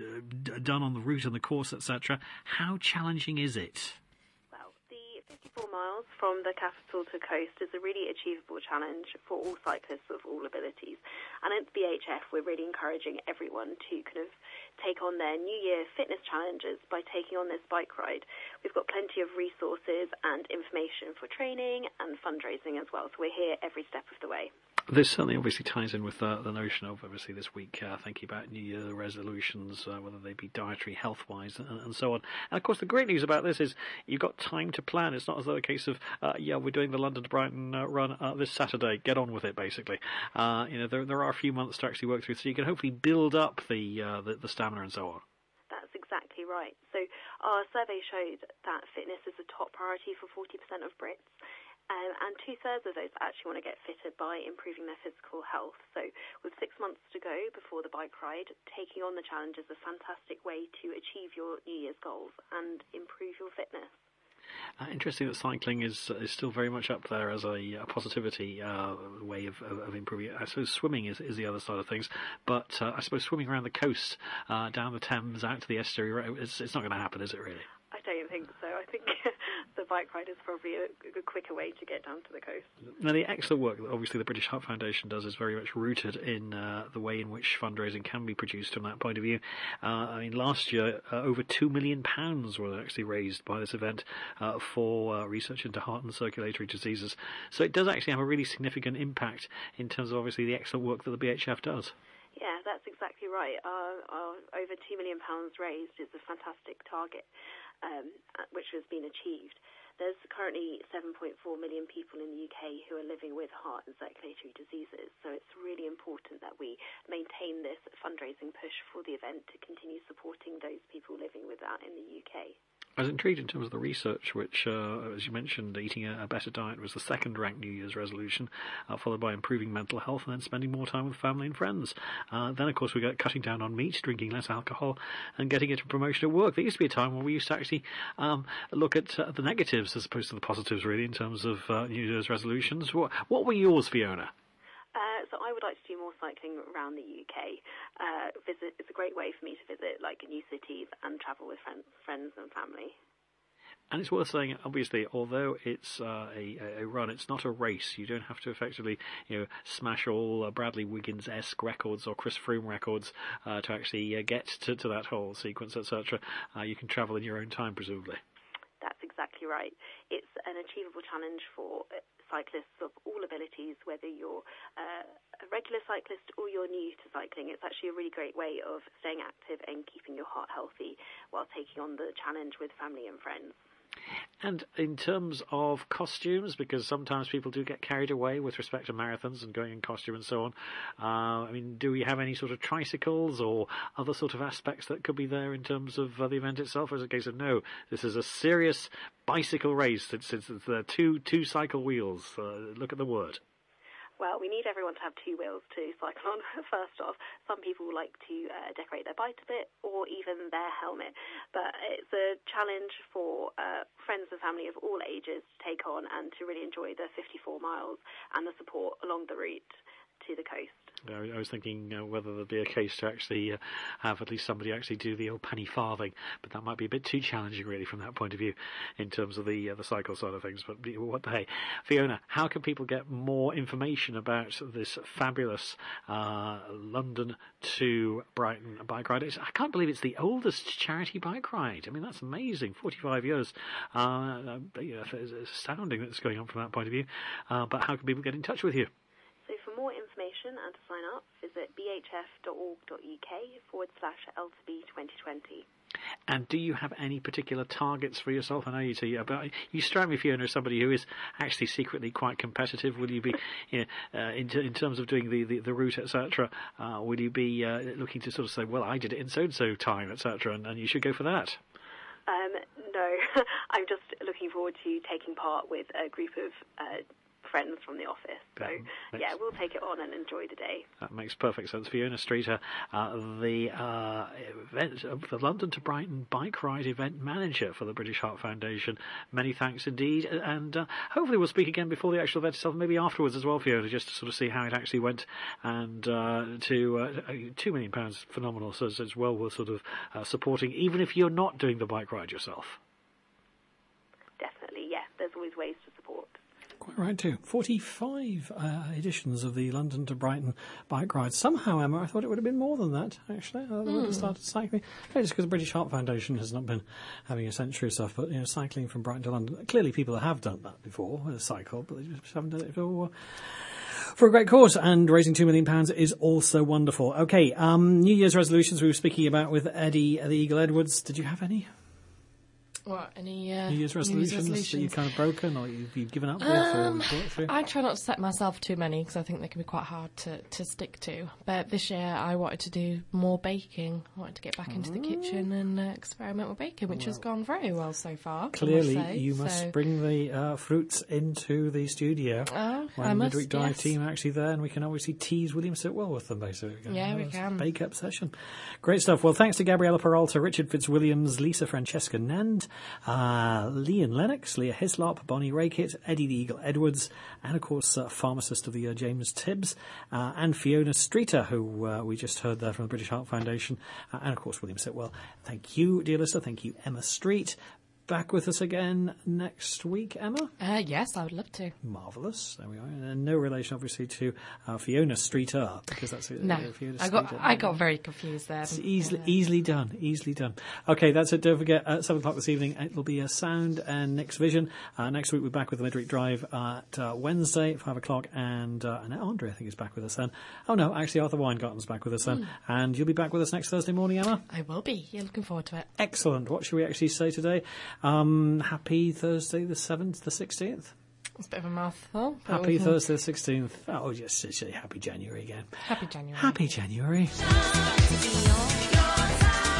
d- done on the route and the course, et cetera. How challenging is it? Well, the fifty-four miles from the capital to coast is a really achievable challenge for all cyclists of all abilities. And at the B H F, we're really encouraging everyone to kind of take on their New Year fitness challenges by taking on this bike ride. We've got plenty of resources and information for training and fundraising as well, so we're here every step of the way. This certainly obviously ties in with uh, the notion of, obviously, this week uh, thinking about New Year resolutions, uh, whether they be dietary, health-wise, and, and so on. And, of course, the great news about this is you've got time to plan. It's not as though a case of, uh, yeah, we're doing the London to Brighton uh, run uh, this Saturday, get on with it, basically. Uh, you know, there, there are a few months to actually work through, so you can hopefully build up the, uh, the, the stamina and so on. That's exactly right. So our survey showed that fitness is a top priority for forty percent of Brits. Um, and two-thirds of those actually want to get fitter by improving their physical health. So with six months to go before the bike ride, taking on the challenge is a fantastic way to achieve your New Year's goals and improve your fitness. Uh, interesting that cycling is uh, is still very much up there as a, a positivity uh, way of, of, of improving it. I suppose swimming is, is the other side of things, but uh, I suppose swimming around the coast, uh, down the Thames, out to the estuary, it's, it's not going to happen, is it really? I don't think so. I think the bike ride is probably a, a quicker way to get down to the coast. Now, the excellent work that obviously the British Heart Foundation does is very much rooted in uh, the way in which fundraising can be produced from that point of view. Uh, I mean, last year, uh, over two million pounds were actually raised by this event uh, for uh, research into heart and circulatory diseases. So it does actually have a really significant impact in terms of obviously the excellent work that the B H F does. Yeah, that's exactly right. Our, our over two million pounds raised is a fantastic target, um, which has been achieved. There's currently seven point four million people in the U K who are living with heart and circulatory diseases, so it's really important that we maintain this fundraising push for the event to continue supporting those people living with that in the U K. I was intrigued in terms of the research, which, uh, as you mentioned, eating a, a better diet was the second ranked New Year's resolution, uh, followed by improving mental health and then spending more time with family and friends. Uh, then, of course, we got cutting down on meat, drinking less alcohol, and getting into promotion at work. There used to be a time when we used to actually um, look at uh, the negatives as opposed to the positives, really, in terms of uh, New Year's resolutions. What, what were yours, Fiona? Uh, so I would like to do more cycling around the U K. Uh, visit it's a great way for me to visit like new cities and travel with friends, friends and family. And it's worth saying, obviously, although it's uh, a, a run, it's not a race. You don't have to effectively, you know, smash all uh, Bradley Wiggins-esque records or Chris Froome records uh, to actually uh, get to, to that whole sequence, et cetera. Uh, you can travel in your own time, presumably. That's exactly right. It's an achievable challenge for cyclists of all abilities, whether you're uh, a regular cyclist or you're new to cycling. It's actually a really great way of staying active and keeping your heart healthy while taking on the challenge with family and friends. And in terms of costumes, because sometimes people do get carried away with respect to marathons and going in costume and so on, uh, I mean, do we have any sort of tricycles or other sort of aspects that could be there in terms of uh, the event itself? Or is it a case of, no, this is a serious bicycle race, it's, it's, it's uh, two, two cycle wheels, uh, look at the word. Well, we need everyone to have two wheels to cycle on, first off. Some people like to uh, decorate their bike a bit or even their helmet. But it's a challenge for uh, friends and family of all ages to take on and to really enjoy the fifty-four miles and the support along the route to the coast. I was thinking uh, whether there'd be a case to actually uh, have at least somebody actually do the old penny farthing, but that might be a bit too challenging, really, from that point of view, in terms of the uh, the cycle side of things. But what the hey, Fiona, how can people get more information about this fabulous uh, London to Brighton bike ride? It's, I can't believe it's the oldest charity bike ride. I mean, that's amazing. forty-five years. Uh, you know, it's astounding that it's going on from that point of view. Uh, but how can people get in touch with you? So for more information information and to sign up, visit bhf.org.uk forward slash LTB twenty twenty. And do you have any particular targets for yourself? I know you say, but you strike me, Fiona, as somebody who is actually secretly quite competitive. Will you be, you know, uh, in, in terms of doing the, the, the route, et cetera, uh, will you be uh, looking to sort of say, well, I did it in so-and-so time, et cetera, and, and you should go for that? Um, no, I'm just looking forward to taking part with a group of uh, friends from the office. So, Yeah, yeah, we'll take it on and enjoy the day. That makes perfect sense. Fiona Streeter, uh, the uh, event, uh, the London to Brighton bike ride event manager for the British Heart Foundation. Many thanks indeed, and uh, hopefully we'll speak again before the actual event itself, maybe afterwards as well, Fiona, just to sort of see how it actually went. And uh, to uh, two million pounds, phenomenal. So it's well worth sort of uh, supporting, even if you're not doing the bike ride yourself. Definitely, yeah. There's always ways to support. Quite right too. forty-five uh, editions of the London to Brighton bike ride. Somehow, Emma, I thought it would have been more than that, actually. I would have Mm. started cycling. Maybe just because the British Heart Foundation has not been having a century of stuff, but, you know, cycling from Brighton to London. Clearly people have done that before, uh, cycle, but they just haven't done it for, for a great cause. And raising two million pounds is also wonderful. Okay, um, New Year's resolutions we were speaking about with Eddie, the Eagle Edwards. Did you have any? What, any uh, New Year's resolutions, that you've kind of broken or you've, you've given up with? Um, or thought through? I try not to set myself too many because I think they can be quite hard to, to stick to. But this year I wanted to do more baking. I wanted to get back into the kitchen and uh, experiment with baking, which has gone very well so far. I must Clearly, say. you must So- bring the uh, fruits into the studio. Oh, when I the must, Midweek Drive yes. team are actually there, and we can obviously tease William Sitwell with them, basically. Yeah, we It's a can. Bake-up session. Great stuff. Well, thanks to Gabriella Peralta, Richard Fitzwilliams, Lisa Francesca Nand, uh, Leon Lennox, Leah Hislop, Bonnie Rakett, Eddie the Eagle Edwards, and, of course, uh, pharmacist of the year, James Tibbs, uh, and Fiona Streeter, who uh, we just heard there from the British Heart Foundation, uh, and, of course, William Sitwell. Thank you, dear listener. Thank you, Emma Street. Back with us again next week, Emma? Uh, yes, I would love to. Marvellous. There we are. And no relation, obviously, to uh, Fiona Streeter, because that's No, uh, Fiona I got Streeter. I got very confused there. It's easily, easily done, easily done. Okay, that's it. Don't forget, at seven o'clock this evening, it'll be a Sound and Next Vision. Uh, next week, we're back with the Midweek Drive at uh, Wednesday, five o'clock, and uh, Annette Andre, I think, is back with us then. Oh, no, actually, Arthur Weingarten's back with us then. Mm. And you'll be back with us next Thursday morning, Emma? I will be. Yeah, looking forward to it. Excellent. What should we actually say today? Um, happy Thursday the seventh, the sixteenth? It's a bit of a mouthful. but Happy we can- Thursday the sixteenth. Oh, just say happy January again. Happy January. Happy January. Beyond your time.